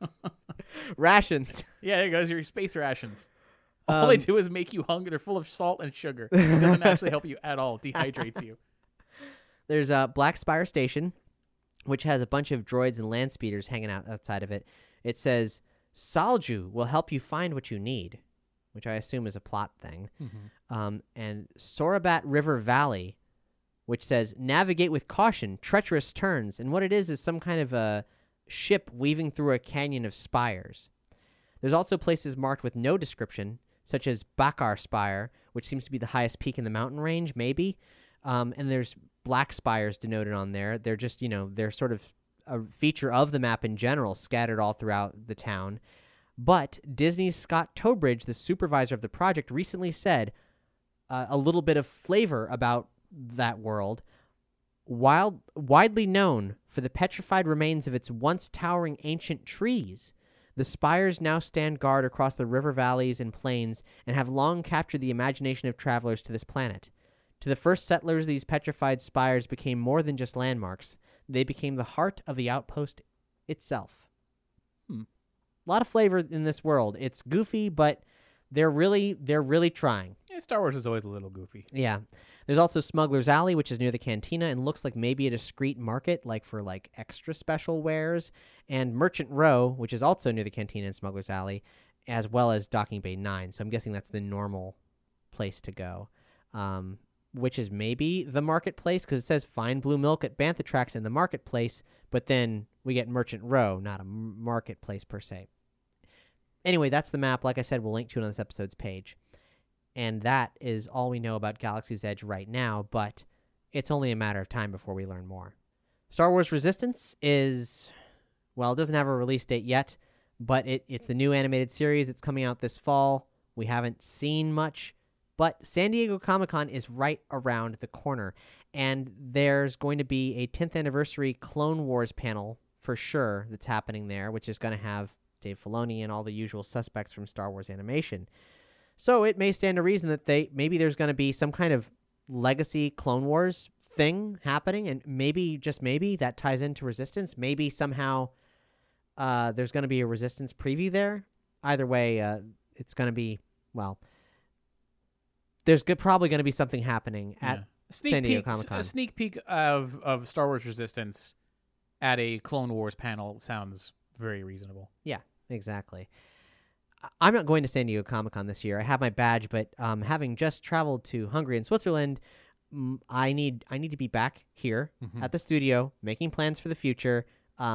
Speaker 4: Rations.
Speaker 5: Yeah, there goes your space rations. All they do is make you hungry. They're full of salt and sugar. It doesn't actually help you at all. It dehydrates you.
Speaker 4: There's a Black Spire Station, which has a bunch of droids and land speeders hanging out outside of it. It says, Salju will help you find what you need, which I assume is a plot thing. Mm-hmm. And Sorabat River Valley, which says, navigate with caution, treacherous turns. And what it is some kind of a ship weaving through a canyon of spires. There's also places marked with no description, such as Bakar Spire, which seems to be the highest peak in the mountain range, maybe. And there's black spires denoted on there. They're just, they're sort of a feature of the map in general scattered all throughout the town. But Disney's Scott Tobridge, the supervisor of the project, recently said a little bit of flavor about that world. Widely known for the petrified remains of its once towering ancient trees, the spires now stand guard across the river valleys and plains and have long captured the imagination of travelers to this planet. To the first settlers, these petrified spires became more than just landmarks. They became the heart of the outpost itself. A lot of flavor in this world. It's goofy, but they're really trying.
Speaker 5: Yeah, Star Wars is always a little goofy.
Speaker 4: Yeah. There's also Smuggler's Alley, which is near the cantina and looks like maybe a discreet market, like for like extra special wares, and Merchant Row, which is also near the cantina and Smuggler's Alley, as well as Docking Bay 9. So I'm guessing that's the normal place to go, which is maybe the marketplace, because it says find blue milk at Bantha Tracks in the marketplace, but then we get Merchant Row, not a marketplace per se. Anyway, that's the map. Like I said, we'll link to it on this episode's page. And that is all we know about Galaxy's Edge right now, but it's only a matter of time before we learn more. Star Wars Resistance is, well, it doesn't have a release date yet, but it's the new animated series. It's coming out this fall. We haven't seen much, but San Diego Comic-Con is right around the corner, and there's going to be a 10th anniversary Clone Wars panel for sure that's happening there, which is going to have Dave Filoni and all the usual suspects from Star Wars animation. So it may stand to reason that maybe there's going to be some kind of legacy Clone Wars thing happening, and maybe, just maybe, that ties into Resistance. Maybe somehow there's going to be a Resistance preview there. Either way, it's going to be, well, there's probably going to be something happening at San Diego Comic-Con.
Speaker 5: A sneak peek of Star Wars Resistance at a Clone Wars panel sounds very reasonable.
Speaker 4: Yeah, exactly. I'm not going to San Diego Comic-Con this year. I have my badge, but having just traveled to Hungary and Switzerland, I need to be back here at the studio, making plans for the future,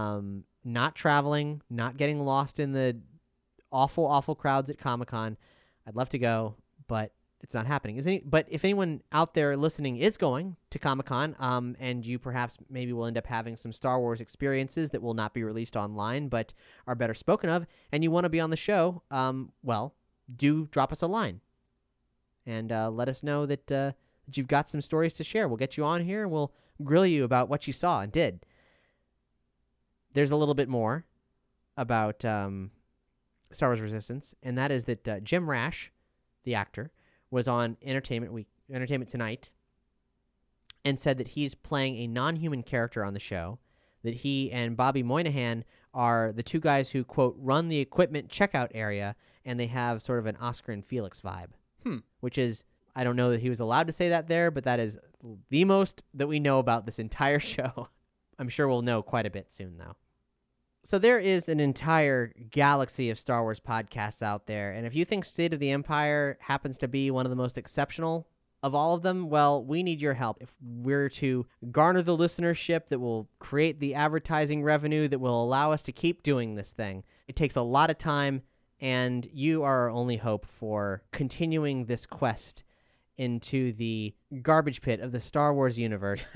Speaker 4: not traveling, not getting lost in the awful, awful crowds at Comic-Con. I'd love to go, but it's not happening. But if anyone out there listening is going to Comic-Con, and you perhaps maybe will end up having some Star Wars experiences that will not be released online but are better spoken of, and you want to be on the show, well, do drop us a line and let us know that you've got some stories to share. We'll get you on here and we'll grill you about what you saw and did. There's a little bit more about Star Wars Resistance, and that is that Jim Rash, the actor, was on Entertainment Tonight, and said that he's playing a non-human character on the show, that he and Bobby Moynihan are the two guys who, quote, run the equipment checkout area, and they have sort of an Oscar and Felix vibe, which is, I don't know that he was allowed to say that there, but that is the most that we know about this entire show. I'm sure we'll know quite a bit soon, though. So there is an entire galaxy of Star Wars podcasts out there, and if you think State of the Empire happens to be one of the most exceptional of all of them, well, we need your help. If we're to garner the listenership that will create the advertising revenue that will allow us to keep doing this thing, it takes a lot of time, and you are our only hope for continuing this quest into the garbage pit of the Star Wars universe.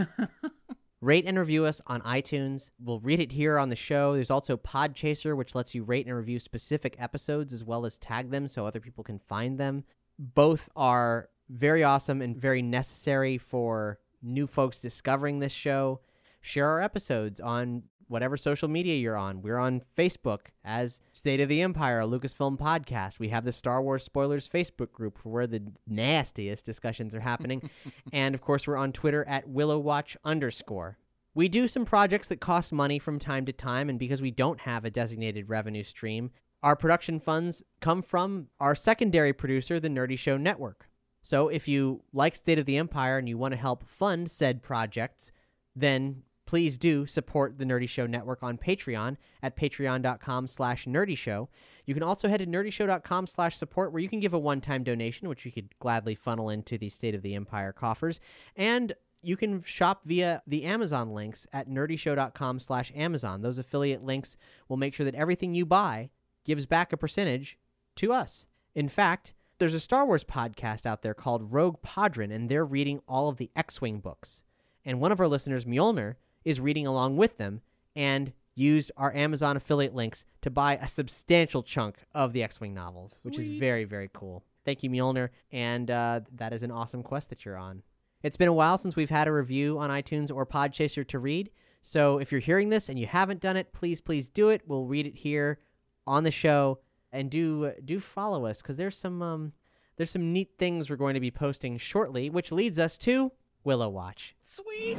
Speaker 4: Rate and review us on iTunes. We'll read it here on the show. There's also Podchaser, which lets you rate and review specific episodes as well as tag them so other people can find them. Both are very awesome and very necessary for new folks discovering this show. Share our episodes on whatever social media you're on. We're on Facebook as State of the Empire, a Lucasfilm podcast. We have the Star Wars Spoilers Facebook group where the nastiest discussions are happening. And, of course, we're on Twitter at WillowWatch_. We do some projects that cost money from time to time, and because we don't have a designated revenue stream, our production funds come from our secondary producer, the Nerdy Show Network. So if you like State of the Empire and you want to help fund said projects, then please do support the Nerdy Show Network on Patreon at patreon.com/nerdyshow. You can also head to nerdyshow.com/support where you can give a one-time donation, which we could gladly funnel into the State of the Empire coffers. And you can shop via the Amazon links at nerdyshow.com/Amazon. Those affiliate links will make sure that everything you buy gives back a percentage to us. In fact, there's a Star Wars podcast out there called Rogue Podron, and they're reading all of the X-Wing books. And one of our listeners, Mjolnir, is reading along with them, and used our Amazon affiliate links to buy a substantial chunk of the X-Wing novels, which is very, very cool. Thank you, Mjolnir, and that is an awesome quest that you're on. It's been a while since we've had a review on iTunes or Podchaser to read, so if you're hearing this and you haven't done it, please do it. We'll read it here on the show, and do follow us, because there's some neat things we're going to be posting shortly, which leads us to Willow Watch.
Speaker 5: Sweet.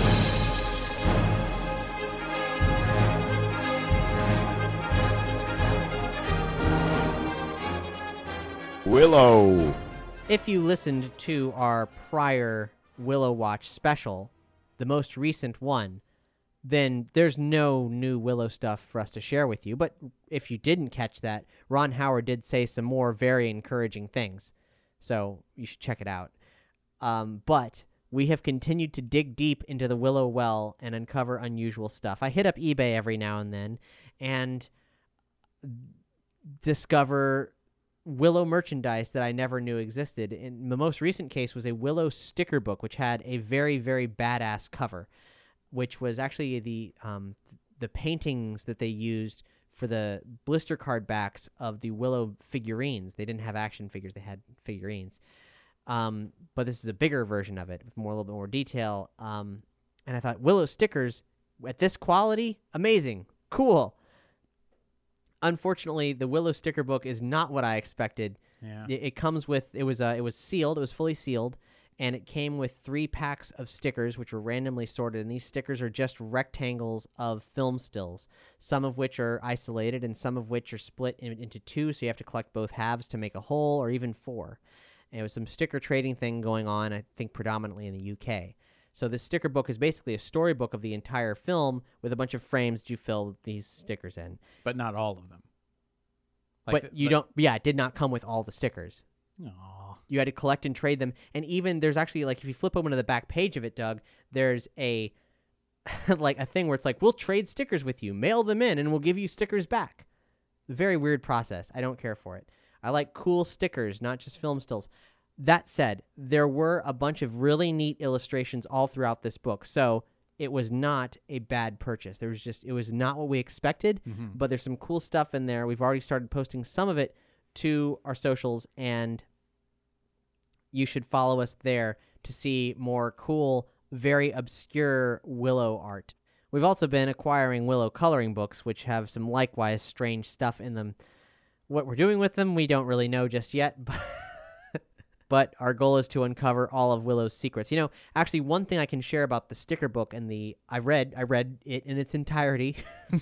Speaker 7: Willow.
Speaker 4: If you listened to our prior Willow Watch special, the most recent one, then there's no new Willow stuff for us to share with you. But if you didn't catch that, Ron Howard did say some more very encouraging things. So you should check it out. But we have continued to dig deep into the Willow well and uncover unusual stuff. I hit up eBay every now and then and discover Willow merchandise that I never knew existed. In the most recent case was a Willow sticker book, which had a very, very badass cover, which was actually the paintings that they used for the blister card backs of the Willow figurines. They didn't have action figures; they had figurines. But this is a bigger version of it with a little bit more detail. And I thought, Willow stickers at this quality, amazing, cool. Unfortunately, the Willow sticker book is not what I expected.
Speaker 5: Yeah.
Speaker 4: It comes with, it was sealed, it was fully sealed, and it came with 3 packs of stickers, which were randomly sorted, and these stickers are just rectangles of film stills, some of which are isolated and some of which are split into 2, so you have to collect both halves to make a whole, or even 4. And it was some sticker trading thing going on, I think predominantly in the UK. So this sticker book is basically a storybook of the entire film with a bunch of frames that you fill these stickers in.
Speaker 5: But not all of them.
Speaker 4: It did not come with all the stickers.
Speaker 5: Aw.
Speaker 4: You had to collect and trade them. And even there's actually, like, if you flip open to the back page of it, Doug, there's a like a thing where it's like, we'll trade stickers with you, mail them in, and we'll give you stickers back. Very weird process. I don't care for it. I like cool stickers, not just film stills. That said, there were a bunch of really neat illustrations all throughout this book, so it was not a bad purchase. It was not what we expected, but there's some cool stuff in there. We've already started posting some of it to our socials, and you should follow us there to see more cool, very obscure Willow art. We've also been acquiring Willow coloring books, which have some likewise strange stuff in them. What we're doing with them, we don't really know just yet, but our goal is to uncover all of Willow's secrets. You know, actually, one thing I can share about the sticker book and I read it in its entirety,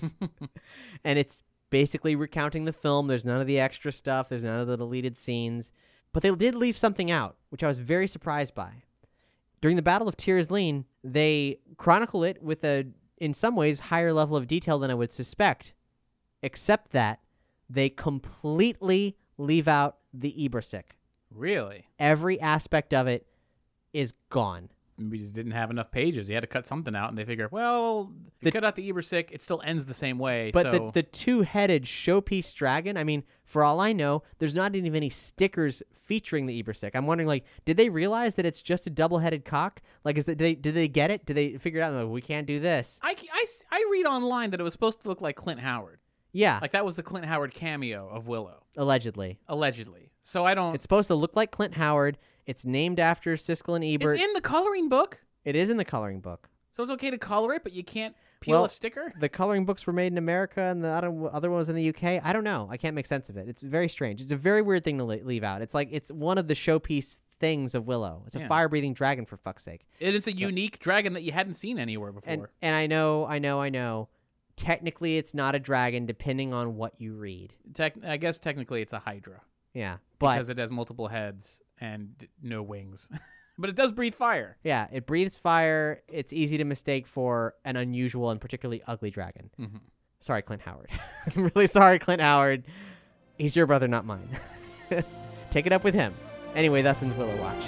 Speaker 4: and it's basically recounting the film. There's none of the extra stuff. There's none of the deleted scenes, but they did leave something out, which I was very surprised by. During the Battle of Tir Asleen, they chronicle it with in some ways, higher level of detail than I would suspect, except that they completely leave out the Ebersik.
Speaker 5: Really?
Speaker 4: Every aspect of it is gone.
Speaker 5: We just didn't have enough pages. You had to cut something out, and they figure, well, if you cut out the Ebersik, it still ends the same way.
Speaker 4: But
Speaker 5: so.
Speaker 4: the two-headed showpiece dragon, I mean, for all I know, there's not even any stickers featuring the Ebersik. I'm wondering, like, did they realize that it's just a double-headed cock? Like, did they get it? Did they figure it out? Like, we can't do this.
Speaker 5: I read online that it was supposed to look like Clint Howard.
Speaker 4: Yeah.
Speaker 5: Like, that was the Clint Howard cameo of Willow.
Speaker 4: Allegedly.
Speaker 5: So I don't...
Speaker 4: It's supposed to look like Clint Howard. It's named after Siskel and Ebert.
Speaker 5: It's in the coloring book?
Speaker 4: It is in the coloring book.
Speaker 5: So it's okay to color it, but you can't peel a sticker?
Speaker 4: The coloring books were made in America, and the other one was in the UK. I don't know. I can't make sense of it. It's very strange. It's a very weird thing to leave out. It's like it's one of the showpiece things of Willow. It's a fire-breathing dragon, for fuck's sake.
Speaker 5: And it's a unique dragon that you hadn't seen anywhere before.
Speaker 4: And I know. Technically, it's not a dragon, depending on what you read.
Speaker 5: I guess technically it's a hydra.
Speaker 4: Yeah, but
Speaker 5: because it has multiple heads and no wings. But it does breathe fire.
Speaker 4: Yeah, it breathes fire. It's easy to mistake for an unusual and particularly ugly dragon. Mm-hmm. Sorry, Clint Howard. I'm really sorry, Clint Howard. He's your brother, not mine. Take it up with him. Anyway, thus ends Willow Watch.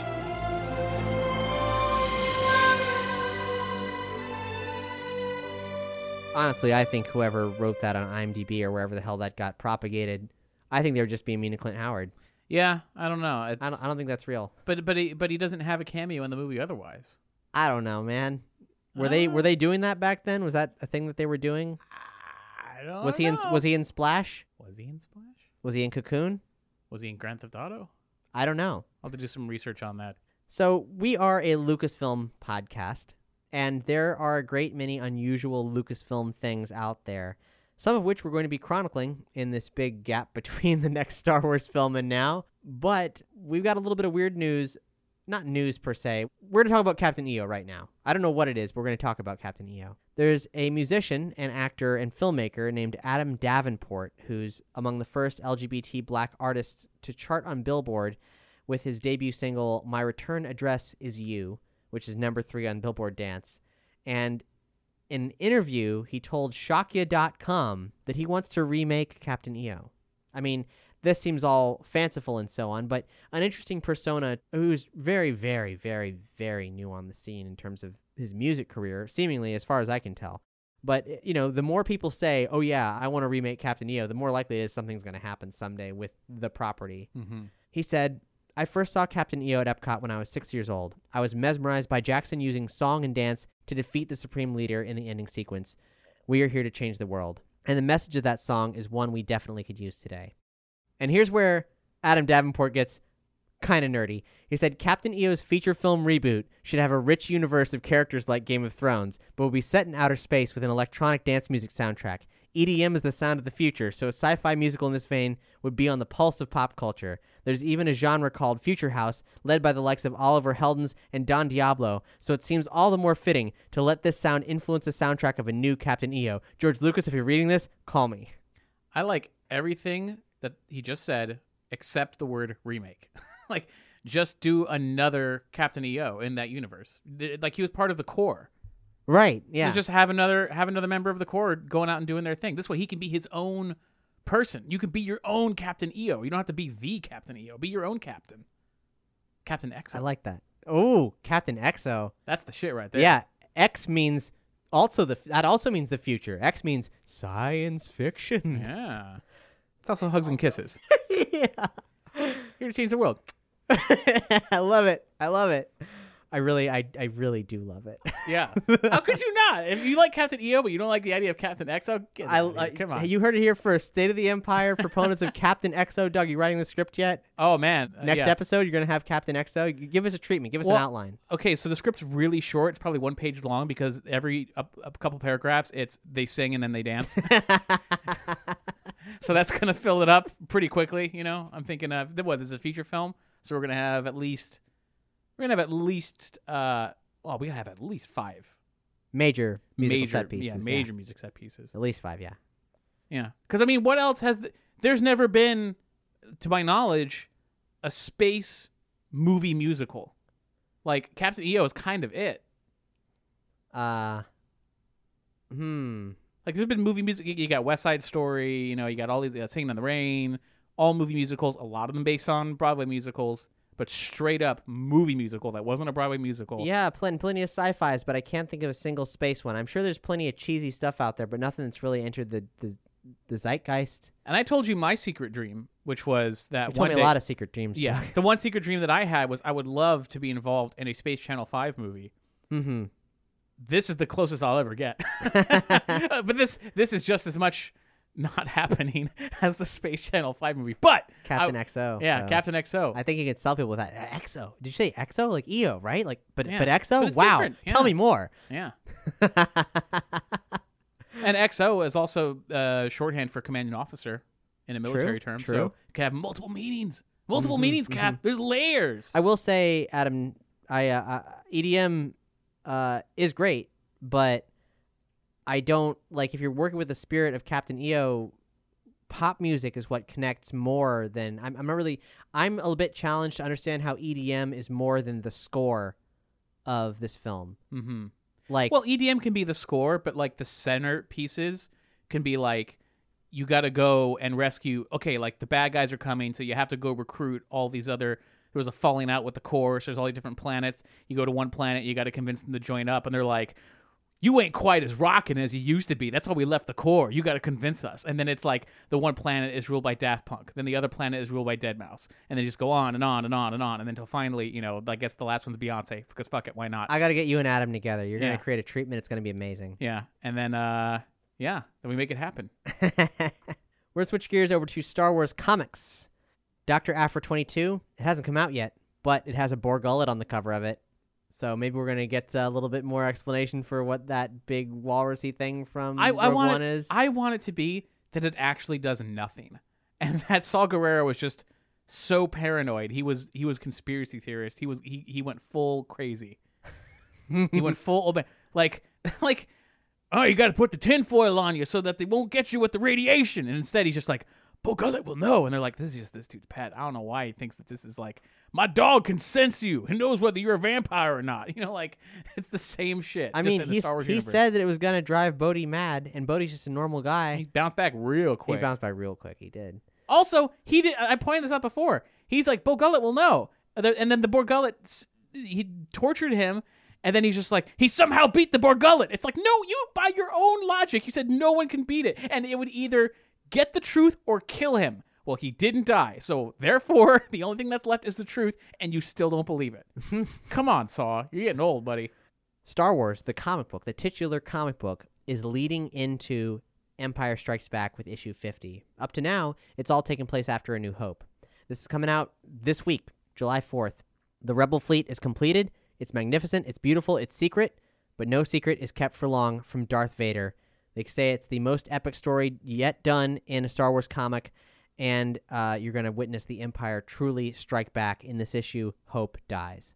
Speaker 4: Honestly, I think whoever wrote that on IMDb or wherever the hell that got propagated, I think they were just being mean to Clint Howard.
Speaker 5: Yeah, I don't know.
Speaker 4: I don't think that's real.
Speaker 5: But he doesn't have a cameo in the movie otherwise.
Speaker 4: I don't know, man. Were they doing that back then? Was that a thing that they were doing?
Speaker 5: I don't know.
Speaker 4: Was he in Splash?
Speaker 5: Was he in Splash?
Speaker 4: Was he in Cocoon?
Speaker 5: Was he in Grand Theft Auto?
Speaker 4: I don't know.
Speaker 5: I'll have to do some research on that.
Speaker 4: So we are a Lucasfilm podcast, and there are a great many unusual Lucasfilm things out there, some of which we're going to be chronicling in this big gap between the next Star Wars film and now. But we've got a little bit of weird news. Not news per se. We're going to talk about Captain EO right now. I don't know what it is, but we're going to talk about Captain EO. There's a musician and actor and filmmaker named Adam Davenport, who's among the first LGBT black artists to chart on Billboard with his debut single, My Return Address Is You, which is number 3 on Billboard Dance. And in an interview, he told Shakya.com that he wants to remake Captain EO. I mean, this seems all fanciful and so on, but an interesting persona who's very, very, very, very new on the scene in terms of his music career, seemingly, as far as I can tell. But, you know, the more people say, oh yeah, I want to remake Captain EO, the more likely it is something's going to happen someday with the property.
Speaker 5: Mm-hmm.
Speaker 4: He said, I first saw Captain EO at Epcot when I was 6 years old. I was mesmerized by Jackson using song and dance to defeat the Supreme Leader in the ending sequence. We are here to change the world. And the message of that song is one we definitely could use today. And here's where Adam Davenport gets kind of nerdy. He said, Captain EO's feature film reboot should have a rich universe of characters like Game of Thrones, but will be set in outer space with an electronic dance music soundtrack. EDM is the sound of the future, so a sci-fi musical in this vein would be on the pulse of pop culture. There's even a genre called Future House, led by the likes of Oliver Heldens and Don Diablo, so it seems all the more fitting to let this sound influence the soundtrack of a new Captain EO. George Lucas, if you're reading this, call me.
Speaker 5: I like everything that he just said except the word remake. Like, just do another Captain EO in that universe. Like, he was part of the core.
Speaker 4: Right, yeah.
Speaker 5: So just have another member of the core going out and doing their thing. This way he can be his own person. You can be your own Captain EO. You don't have to be the Captain EO. Be your own captain. Captain EXO.
Speaker 4: I like that. Oh, Captain EXO.
Speaker 5: That's the shit right there.
Speaker 4: Yeah, X means that also means the future. X means science fiction.
Speaker 5: Yeah. It's also hugs and kisses.
Speaker 4: Yeah.
Speaker 5: Here to change the world.
Speaker 4: I love it. I really do love it.
Speaker 5: Yeah. How could you not? If you like Captain EO, but you don't like the idea of Captain EXO, come on.
Speaker 4: You heard it here first. State of the Empire, proponents of Captain EXO. Doug, you writing the script yet?
Speaker 5: Oh, man.
Speaker 4: Next episode, you're going to have Captain EXO. Give us a treatment. Give us an outline.
Speaker 5: Okay, so the script's really short. It's probably 1 page long because every a couple paragraphs, it's they sing and then they dance. So that's going to fill it up pretty quickly, you know? I'm thinking of, this is a feature film, so we're going to have at least... we gotta have at least 5
Speaker 4: major musical set pieces.
Speaker 5: Yeah, major music set pieces.
Speaker 4: At least 5, yeah.
Speaker 5: Yeah, because I mean, what else there's never been, to my knowledge, a space movie musical. Like Captain EO is kind of it. Like there's been movie music. You got West Side Story. You know, you got all these Singing in the Rain. All movie musicals. A lot of them based on Broadway musicals. But straight up movie musical that wasn't a Broadway musical.
Speaker 4: Yeah, plenty of sci-fis, but I can't think of a single space one. I'm sure there's plenty of cheesy stuff out there, but nothing that's really entered the zeitgeist.
Speaker 5: And I told you my secret dream, which was that
Speaker 4: you told
Speaker 5: one
Speaker 4: me
Speaker 5: day,
Speaker 4: a lot of secret dreams.
Speaker 5: Yes, the one secret dream that I had was I would love to be involved in a Space Channel 5 movie.
Speaker 4: Mm-hmm.
Speaker 5: This is the closest I'll ever get. But this is just as much not happening as the Space Channel 5 movie. But
Speaker 4: Captain EXO.
Speaker 5: Yeah, Captain EXO.
Speaker 4: I think you can sell people with that. EXO. Did you say EXO? Like EO, right? Like, but
Speaker 5: Yeah.
Speaker 4: EXO?
Speaker 5: But it's
Speaker 4: wow.
Speaker 5: different. Yeah.
Speaker 4: Tell me more.
Speaker 5: Yeah. And XO is also shorthand for commanding officer in a military term.
Speaker 4: True.
Speaker 5: So it can have multiple meanings. Multiple meanings, Cap.
Speaker 4: Mm-hmm.
Speaker 5: There's layers.
Speaker 4: I will say, Adam, EDM is great, but I don't like if you're working with the spirit of Captain EO. Pop music is what connects more than I'm a little bit challenged to understand how EDM is more than the score of this film.
Speaker 5: Mm-hmm.
Speaker 4: Like,
Speaker 5: well, EDM can be the score, but like the center pieces can be like you got to go and rescue. Okay, like the bad guys are coming, so you have to go recruit all these other. There was a falling out with the core. So there's all these different planets. You go to one planet, you got to convince them to join up, and they're like, you ain't quite as rocking as you used to be. That's why we left the core. You got to convince us. And then it's like the one planet is ruled by Daft Punk. Then the other planet is ruled by Deadmau5. And then just go on and on and on and on. And then until finally, you know, I guess the last one's Beyonce, because fuck it, why not?
Speaker 4: I got to get you and Adam together. You're going
Speaker 5: Yeah.
Speaker 4: to create a treatment. It's going to be amazing.
Speaker 5: Yeah. And then, then we make it happen.
Speaker 4: We're going to switch gears over to Star Wars comics. Dr. Aphra 22, it hasn't come out yet, but it has a Bor Gullet on the cover of it. So maybe we're going to get a little bit more explanation for what that big walrusy thing from Rogue One is.
Speaker 5: I want it to be that it actually does nothing. And that Saw Gerrera was just so paranoid. He was conspiracy theorist. He went full crazy. He went full like oh, you got to put the tinfoil on you so that they won't get you with the radiation. And instead he's just like, Bor Gullet will know. And they're like, this is just this dude's pet. I don't know why he thinks that this is like, my dog can sense you. He knows whether you're a vampire or not. You know, like, it's the same shit.
Speaker 4: I
Speaker 5: just
Speaker 4: mean,
Speaker 5: in the Star Wars
Speaker 4: he
Speaker 5: universe.
Speaker 4: said that it was going to drive Bodhi mad, and Bodhi's just a normal guy.
Speaker 5: He bounced back real
Speaker 4: He
Speaker 5: quick.
Speaker 4: bounced back real quick. He did.
Speaker 5: Also, he did. I pointed this out before. He's like, Bor Gullet will know. And then the Bor Gullet, he tortured him. And then he's just like, he somehow beat the Bor Gullet. It's like, no, you, by your own logic, you said no one can beat it. And it would either get the truth or kill him. Well, he didn't die. So therefore, the only thing that's left is the truth. And you still don't believe it. Come on, Saw. You're getting old, buddy.
Speaker 4: Star Wars, the comic book, the titular comic book, is leading into Empire Strikes Back with issue 50. Up to now, it's all taken place after A New Hope. This is coming out this week, July 4th. The Rebel fleet is completed. It's magnificent, it's beautiful, it's secret, but no secret is kept for long from Darth Vader. They say it's the most epic story yet done in a Star Wars comic, and you're going to witness the Empire truly strike back in this issue, Hope Dies.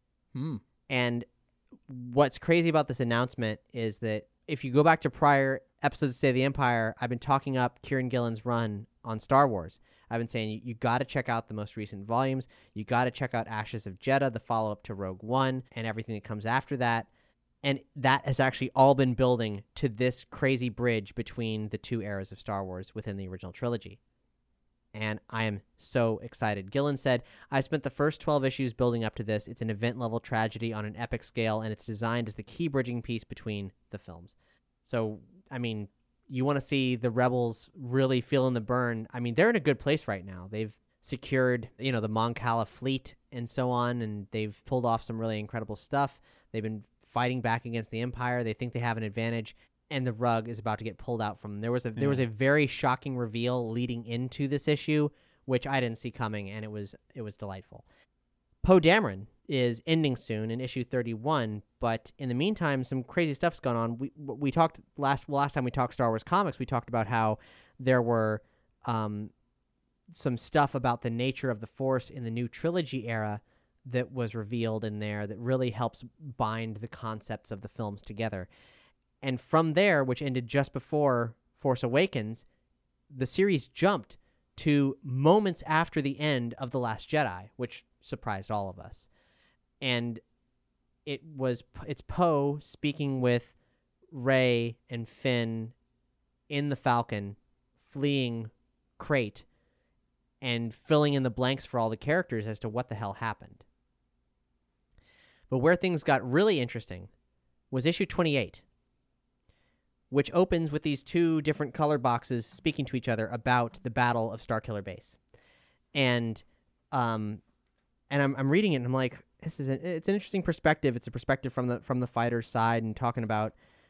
Speaker 4: And what's crazy about this announcement is that if you go back to prior episodes of State of the Empire, I've been talking up Kieran Gillen's run on Star Wars. I've been saying you got to check out the most recent volumes. You got to check out Ashes of Jeddah, the follow-up to Rogue One, and everything that comes after that. And that has actually all been building to this crazy bridge between the two eras of Star Wars within the original trilogy. And I am so excited. Gillen said, I spent the first 12 issues building up to this. It's an event-level tragedy on an epic scale, and it's designed as the key bridging piece between the films. So, I mean, you want to see the Rebels really feeling the burn. I mean, they're in a good place right now. They've secured, the Mon Cala fleet and so on, and they've pulled off some really incredible stuff. They've been fighting back against the Empire. They think they have an advantage, and the rug is about to get pulled out from them. There was a very shocking reveal leading into this issue, which I didn't see coming, and it was delightful. Poe Dameron is ending soon in issue 31, but in the meantime, some crazy stuff's going on. We talked last time we talked Star Wars comics, we talked about how there were some stuff about the nature of the Force in the new trilogy era that was revealed in there that really helps bind the concepts of the films together. And from there, which ended just before Force Awakens, the series jumped to moments after the end of The Last Jedi, which surprised all of us. And it's Poe speaking with Rey and Finn in the Falcon, fleeing Crate, and filling in the blanks for all the characters as to what the hell happened. But where things got really interesting was issue 28, which opens with these two different color boxes speaking to each other about the Battle of Starkiller Base. And I'm reading it and I'm like, it's an interesting perspective. It's a perspective from the fighter's side and talking about,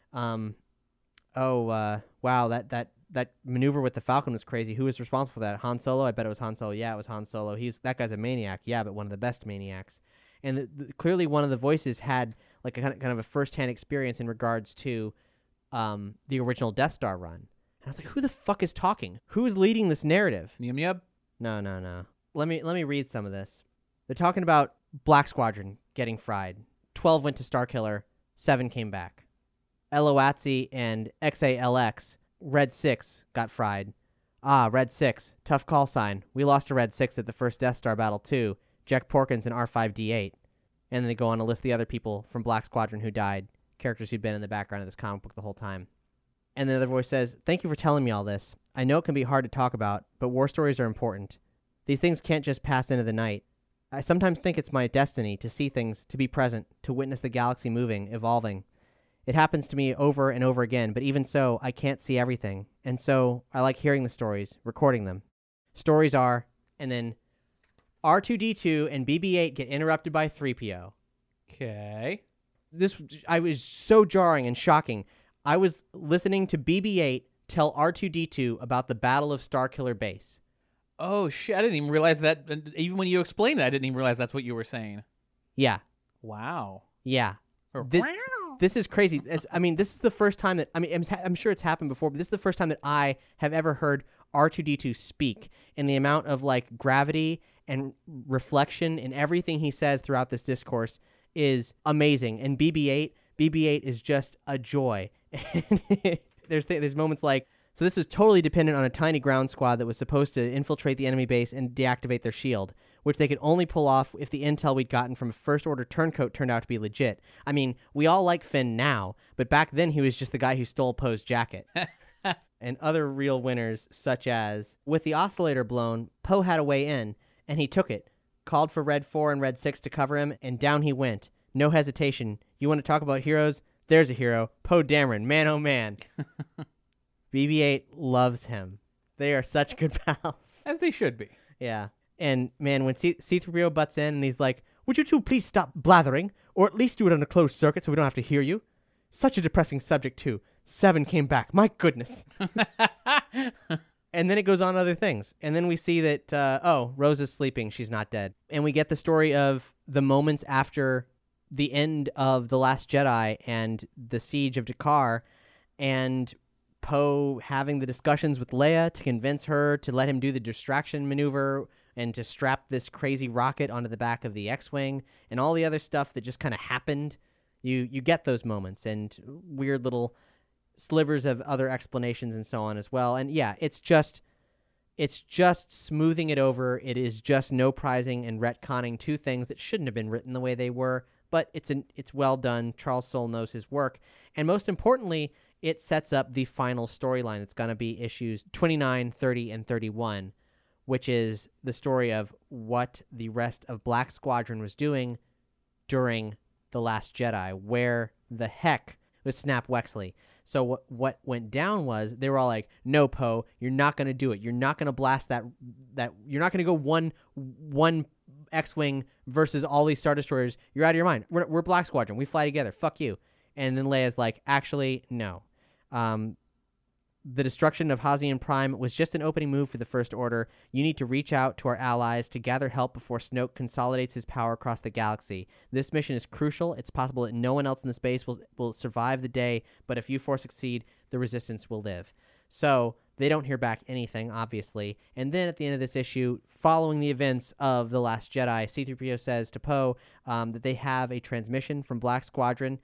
Speaker 4: wow, that maneuver with the Falcon was crazy. Who was responsible for that? Han Solo? I bet it was Han Solo. Yeah, it was Han Solo. That guy's a maniac. Yeah, but one of the best maniacs. And clearly one of the voices had like a kind of a first-hand experience in regards to the original Death Star run. And I was like, who the fuck is talking? Who is leading this narrative?
Speaker 5: Yum yum.
Speaker 4: No. Let me read some of this. They're talking about Black Squadron getting fried. 12 went to Starkiller, 7 came back. Eloatzi and XALX, Red 6 got fried. Red 6, tough call sign. We lost to Red 6 at the first Death Star battle too. Jack Porkins and R5-D8. And then they go on to list the other people from Black Squadron who died, characters who'd been in the background of this comic book the whole time. And the other voice says, thank you for telling me all this. I know it can be hard to talk about, but war stories are important. These things can't just pass into the night. I sometimes think it's my destiny to see things, to be present, to witness the galaxy moving, evolving. It happens to me over and over again, but even so, I can't see everything. And so I like hearing the stories, recording them. Stories are, and then R2-D2 and BB-8 get interrupted by 3PO.
Speaker 5: Okay.
Speaker 4: I was so jarring and shocking. I was listening to BB-8 tell R2-D2 about the Battle of Starkiller Base.
Speaker 5: Oh, shit. I didn't even realize that. Even when you explained it, I didn't even realize that's what you were saying.
Speaker 4: Yeah.
Speaker 5: Wow.
Speaker 4: Yeah. This is crazy. This is the first time that, I'm sure it's happened before, but this is the first time that I have ever heard R2-D2 speak, and the amount of like gravity and reflection in everything he says throughout this discourse is amazing. And BB-8 is just a joy. There's moments like, so this was totally dependent on a tiny ground squad that was supposed to infiltrate the enemy base and deactivate their shield, which they could only pull off if the intel we'd gotten from a First Order turncoat turned out to be legit. I mean, we all like Finn now, but back then he was just the guy who stole Poe's jacket. And other real winners, such as, with the oscillator blown, Poe had a way in, and he took it, called for Red 4 and Red 6 to cover him, and down he went. No hesitation. You want to talk about heroes? There's a hero. Poe Dameron. Man, oh man. BB-8 loves him. They are such good pals.
Speaker 5: As they should be.
Speaker 4: Yeah. And, man, when C-3PO butts in and he's like, would you two please stop blathering? Or at least do it on a closed circuit so we don't have to hear you? Such a depressing subject, too. 7 came back. My goodness. And then it goes on other things. And then we see that, Rose is sleeping. She's not dead. And we get the story of the moments after the end of The Last Jedi and the siege of D'Qar, and Poe having the discussions with Leia to convince her to let him do the distraction maneuver and to strap this crazy rocket onto the back of the X-Wing, and all the other stuff that just kind of happened. You get those moments and weird little slivers of other explanations and so on as well. And yeah, it's just smoothing it over. It is just no prizing and retconning two things that shouldn't have been written the way they were, but it's well done. Charles Soule knows his work. And most importantly, it sets up the final storyline that's going to be issues 29, 30, and 31, which is the story of what the rest of Black Squadron was doing during The Last Jedi. Where the heck was Snap Wexley? So what went down was they were all like, no, Poe, you're not going to do it. You're not going to blast that you're not going to go one X-Wing versus all these Star Destroyers. You're out of your mind. We're Black Squadron. We fly together. Fuck you. And then Leia's like, actually, no. The destruction of Hazian Prime was just an opening move for the First Order. You need to reach out to our allies to gather help before Snoke consolidates his power across the galaxy. This mission is crucial. It's possible that no one else in the space will survive the day, but if you four succeed, the Resistance will live. So they don't hear back anything, obviously. And then at the end of this issue, following the events of The Last Jedi, C-3PO says to Poe that they have a transmission from Black Squadron,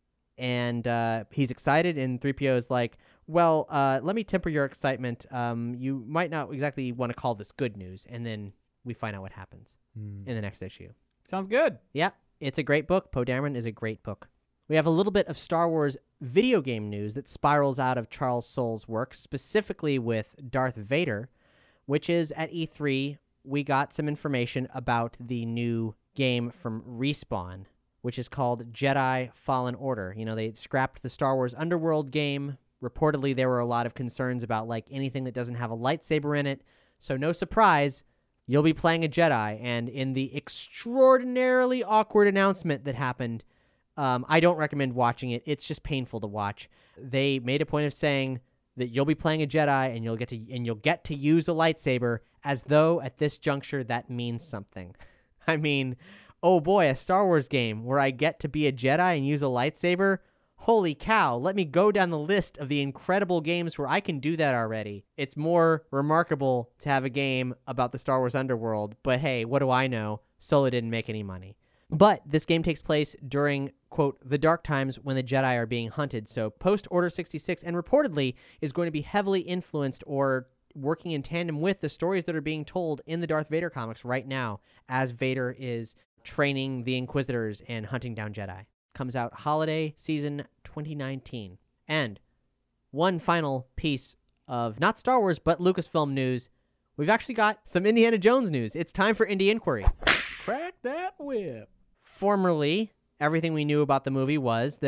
Speaker 4: and he's excited, and 3PO is like, well, let me temper your excitement. You might not exactly want to call this good news. And then we find out what happens in the next issue.
Speaker 5: Sounds good.
Speaker 4: Yeah, it's a great book. Poe Dameron is a great book. We have a little bit of Star Wars video game news that spirals out of Charles Soule's work, specifically with Darth Vader, which is at E3, we got some information about the new game from Respawn, which is called Jedi Fallen Order. You know, they scrapped the Star Wars Underworld game. Reportedly, there were a lot of concerns about like anything that doesn't have a lightsaber in it. So no surprise, you'll be playing a Jedi. And in the extraordinarily awkward announcement that happened, I don't recommend watching it. It's just painful to watch. They made a point of saying that you'll be playing a Jedi and you'll get to use a lightsaber, as though at this juncture that means something. I mean, oh boy, a Star Wars game where I get to be a Jedi and use a lightsaber. Holy cow, let me go down the list of the incredible games where I can do that already. It's more remarkable to have a game about the Star Wars Underworld, but hey, what do I know? Solo didn't make any money. But this game takes place during, quote, the dark times when the Jedi are being hunted, so post-Order 66, and reportedly is going to be heavily influenced or working in tandem with the stories that are being told in the Darth Vader comics right now, as Vader is training the Inquisitors and hunting down Jedi. Comes out holiday season 2019. And one final piece of not Star Wars, but Lucasfilm news. We've actually got some Indiana Jones news. It's time for Indie Inquiry.
Speaker 5: Crack that whip.
Speaker 4: Formerly, everything we knew about the movie was that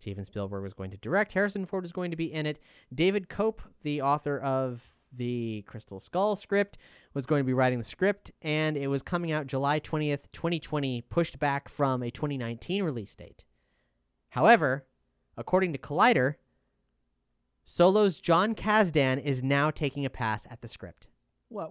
Speaker 4: Steven Spielberg was going to direct. Harrison Ford was going to be in it. David Koepp, the author of the Crystal Skull script, was going to be writing the script, and it was coming out July 20th, 2020, pushed back from a 2019 release date. However, according to Collider, Solo's John Kasdan is now taking a pass at the script.
Speaker 5: What?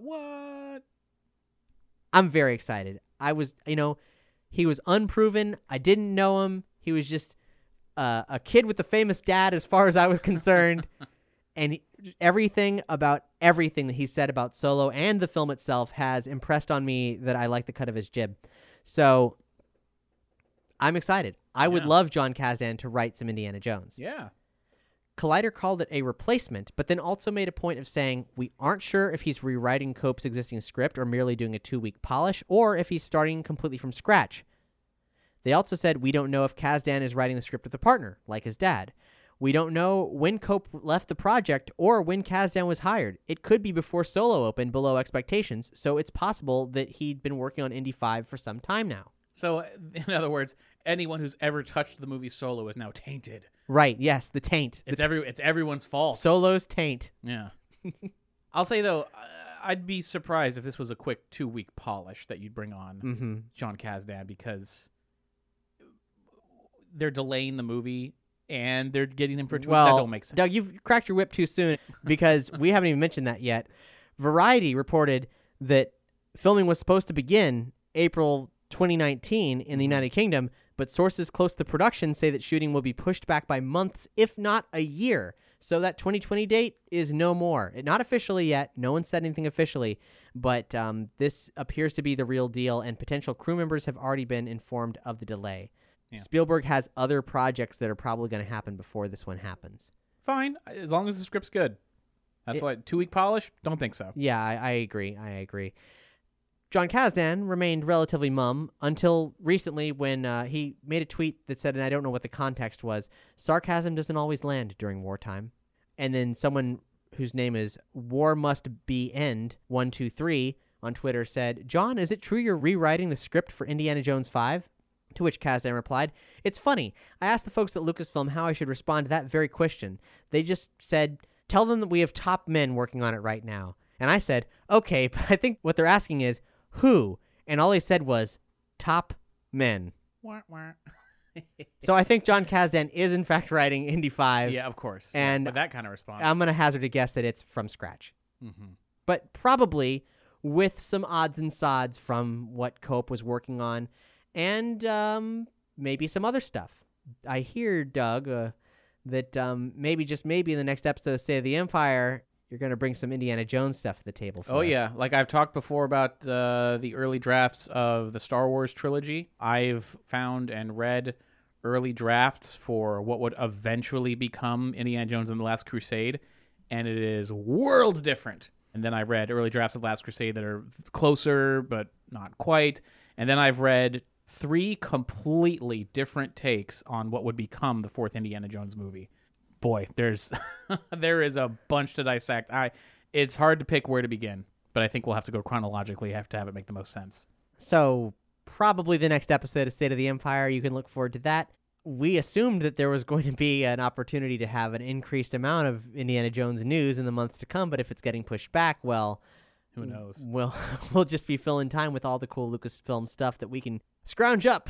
Speaker 4: I'm very excited. I was, he was unproven. I didn't know him. He was just a kid with a famous dad as far as I was concerned. And everything about everything that he said about Solo and the film itself has impressed on me that I like the cut of his jib. So I'm excited. I would love John Kasdan to write some Indiana Jones.
Speaker 5: Yeah.
Speaker 4: Collider called it a replacement, but then also made a point of saying, we aren't sure if he's rewriting Cope's existing script or merely doing a 2-week polish, or if he's starting completely from scratch. They also said, we don't know if Kasdan is writing the script with a partner, like his dad. We don't know when Cope left the project or when Kasdan was hired. It could be before Solo opened below expectations, so it's possible that he'd been working on Indy 5 for some time now.
Speaker 5: So, in other words, anyone who's ever touched the movie Solo is now tainted.
Speaker 4: Right, yes, the taint.
Speaker 5: It's everyone's fault.
Speaker 4: Solo's taint.
Speaker 5: Yeah. I'll say, though, I'd be surprised if this was a quick 2-week polish that you'd bring on John Kasdan, because they're delaying the movie and they're getting him for 2 weeks. That don't make sense.
Speaker 4: Doug, you've cracked your whip too soon, because we haven't even mentioned that yet. Variety reported that filming was supposed to begin April 2019 in the United Kingdom, but sources close to the production say that shooting will be pushed back by months, if not a year. So that 2020 date is no more. Not officially yet. No one said anything officially, but this appears to be the real deal, and potential crew members have already been informed of the delay. Yeah. Spielberg has other projects that are probably going to happen before this one happens.
Speaker 5: Fine, as long as the script's good. That's why 2-week polish? Don't think so.
Speaker 4: Yeah, I agree. John Kasdan remained relatively mum until recently, when he made a tweet that said, and I don't know what the context was, sarcasm doesn't always land during wartime. And then someone whose name is War Must Be End 123 on Twitter said, John, is it true you're rewriting the script for Indiana Jones 5? To which Kasdan replied, it's funny. I asked the folks at Lucasfilm how I should respond to that very question. They just said, tell them that we have top men working on it right now. And I said, okay, but I think what they're asking is, who? And all he said was, top men. So I think John Kasdan is in fact writing Indy 5.
Speaker 5: Yeah, of course.
Speaker 4: And
Speaker 5: with that kind of response,
Speaker 4: I'm going to hazard a guess that it's from scratch. But probably with some odds and sods from what Cope was working on, and maybe some other stuff. I hear, Doug, that maybe, just maybe, in the next episode of State of the Empire, you're going to bring some Indiana Jones stuff to the table for us.
Speaker 5: Oh, yeah. Like I've talked before about the early drafts of the Star Wars trilogy. I've found and read early drafts for what would eventually become Indiana Jones and the Last Crusade, and it is worlds different. And then I read early drafts of Last Crusade that are closer, but not quite. And then I've read 3 completely different takes on what would become the 4th Indiana Jones movie. Boy, there is a bunch to dissect. It's hard to pick where to begin, but I think we'll have to go chronologically. I have to have it make the most sense.
Speaker 4: So probably the next episode of State of the Empire, you can look forward to that. We assumed that there was going to be an opportunity to have an increased amount of Indiana Jones news in the months to come, but if it's getting pushed back, well,
Speaker 5: who knows?
Speaker 4: We'll just be filling time with all the cool Lucasfilm stuff that we can scrounge up.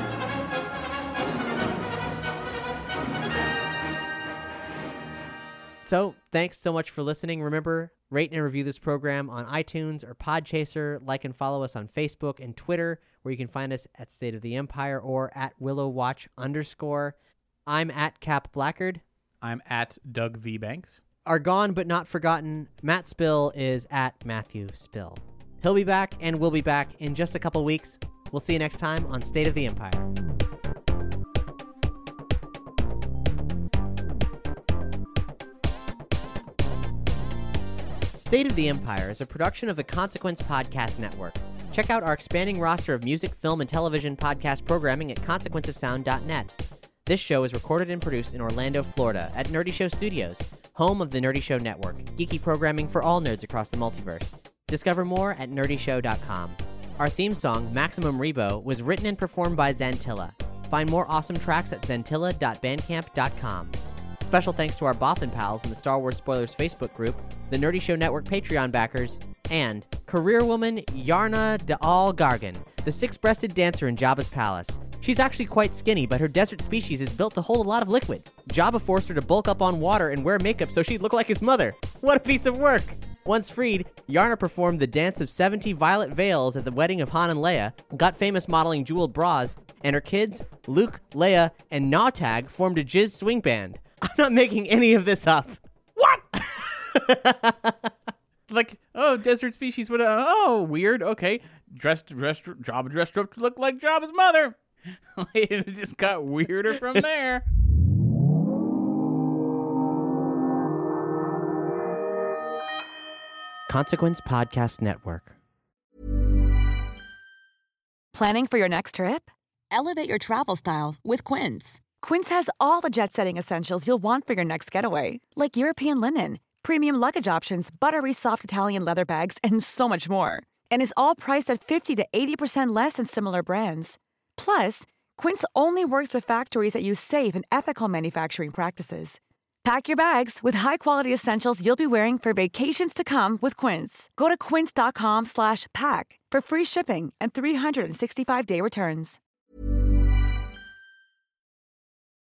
Speaker 4: So, thanks so much for listening. Remember, rate and review this program on iTunes or Podchaser. Like and follow us on Facebook and Twitter, where you can find us at State of the Empire or at WillowWatch_. I'm at Cap Blackard.
Speaker 5: I'm at Doug V. Banks.
Speaker 4: Our gone but not forgotten Matt Spill is at Matthew Spill. He'll be back, and we'll be back in just a couple weeks. We'll see you next time on State of the Empire. State of the Empire is a production of the Consequence Podcast Network. Check out our expanding roster of music, film, and television podcast programming at consequenceofsound.net. This show is recorded and produced in Orlando, Florida at Nerdy Show Studios, home of the Nerdy Show Network, geeky programming for all nerds across the multiverse. Discover more at nerdyshow.com. Our theme song, Maximum Rebo, was written and performed by Zantilla. Find more awesome tracks at zentilla.bandcamp.com. Special thanks to our Bothan pals in the Star Wars Spoilers Facebook group, the Nerdy Show Network Patreon backers, and career woman Yarna Da'al Gargan, the six-breasted dancer in Jabba's palace. She's actually quite skinny, but her desert species is built to hold a lot of liquid. Jabba forced her to bulk up on water and wear makeup so she'd look like his mother. What a piece of work! Once freed, Yarna performed the Dance of 70 Violet Veils at the wedding of Han and Leia, got famous modeling jeweled bras, and her kids, Luke, Leia, and Nawtag, formed a jizz swing band. I'm not making any of this up.
Speaker 5: What? Like, oh, desert species. What? Oh, weird. Okay, Jabba dressed up to look like Jabba's mother. It just got weirder from there.
Speaker 4: Consequence Podcast Network.
Speaker 1: Planning for your next trip?
Speaker 2: Elevate your travel style with Quince.
Speaker 1: Quince has all the jet-setting essentials you'll want for your next getaway, like European linen, premium luggage options, buttery soft Italian leather bags, and so much more. And is all priced at 50 to 80% less than similar brands. Plus, Quince only works with factories that use safe and ethical manufacturing practices. Pack your bags with high-quality essentials you'll be wearing for vacations to come with Quince. Go to quince.com/pack for free shipping and 365-day returns.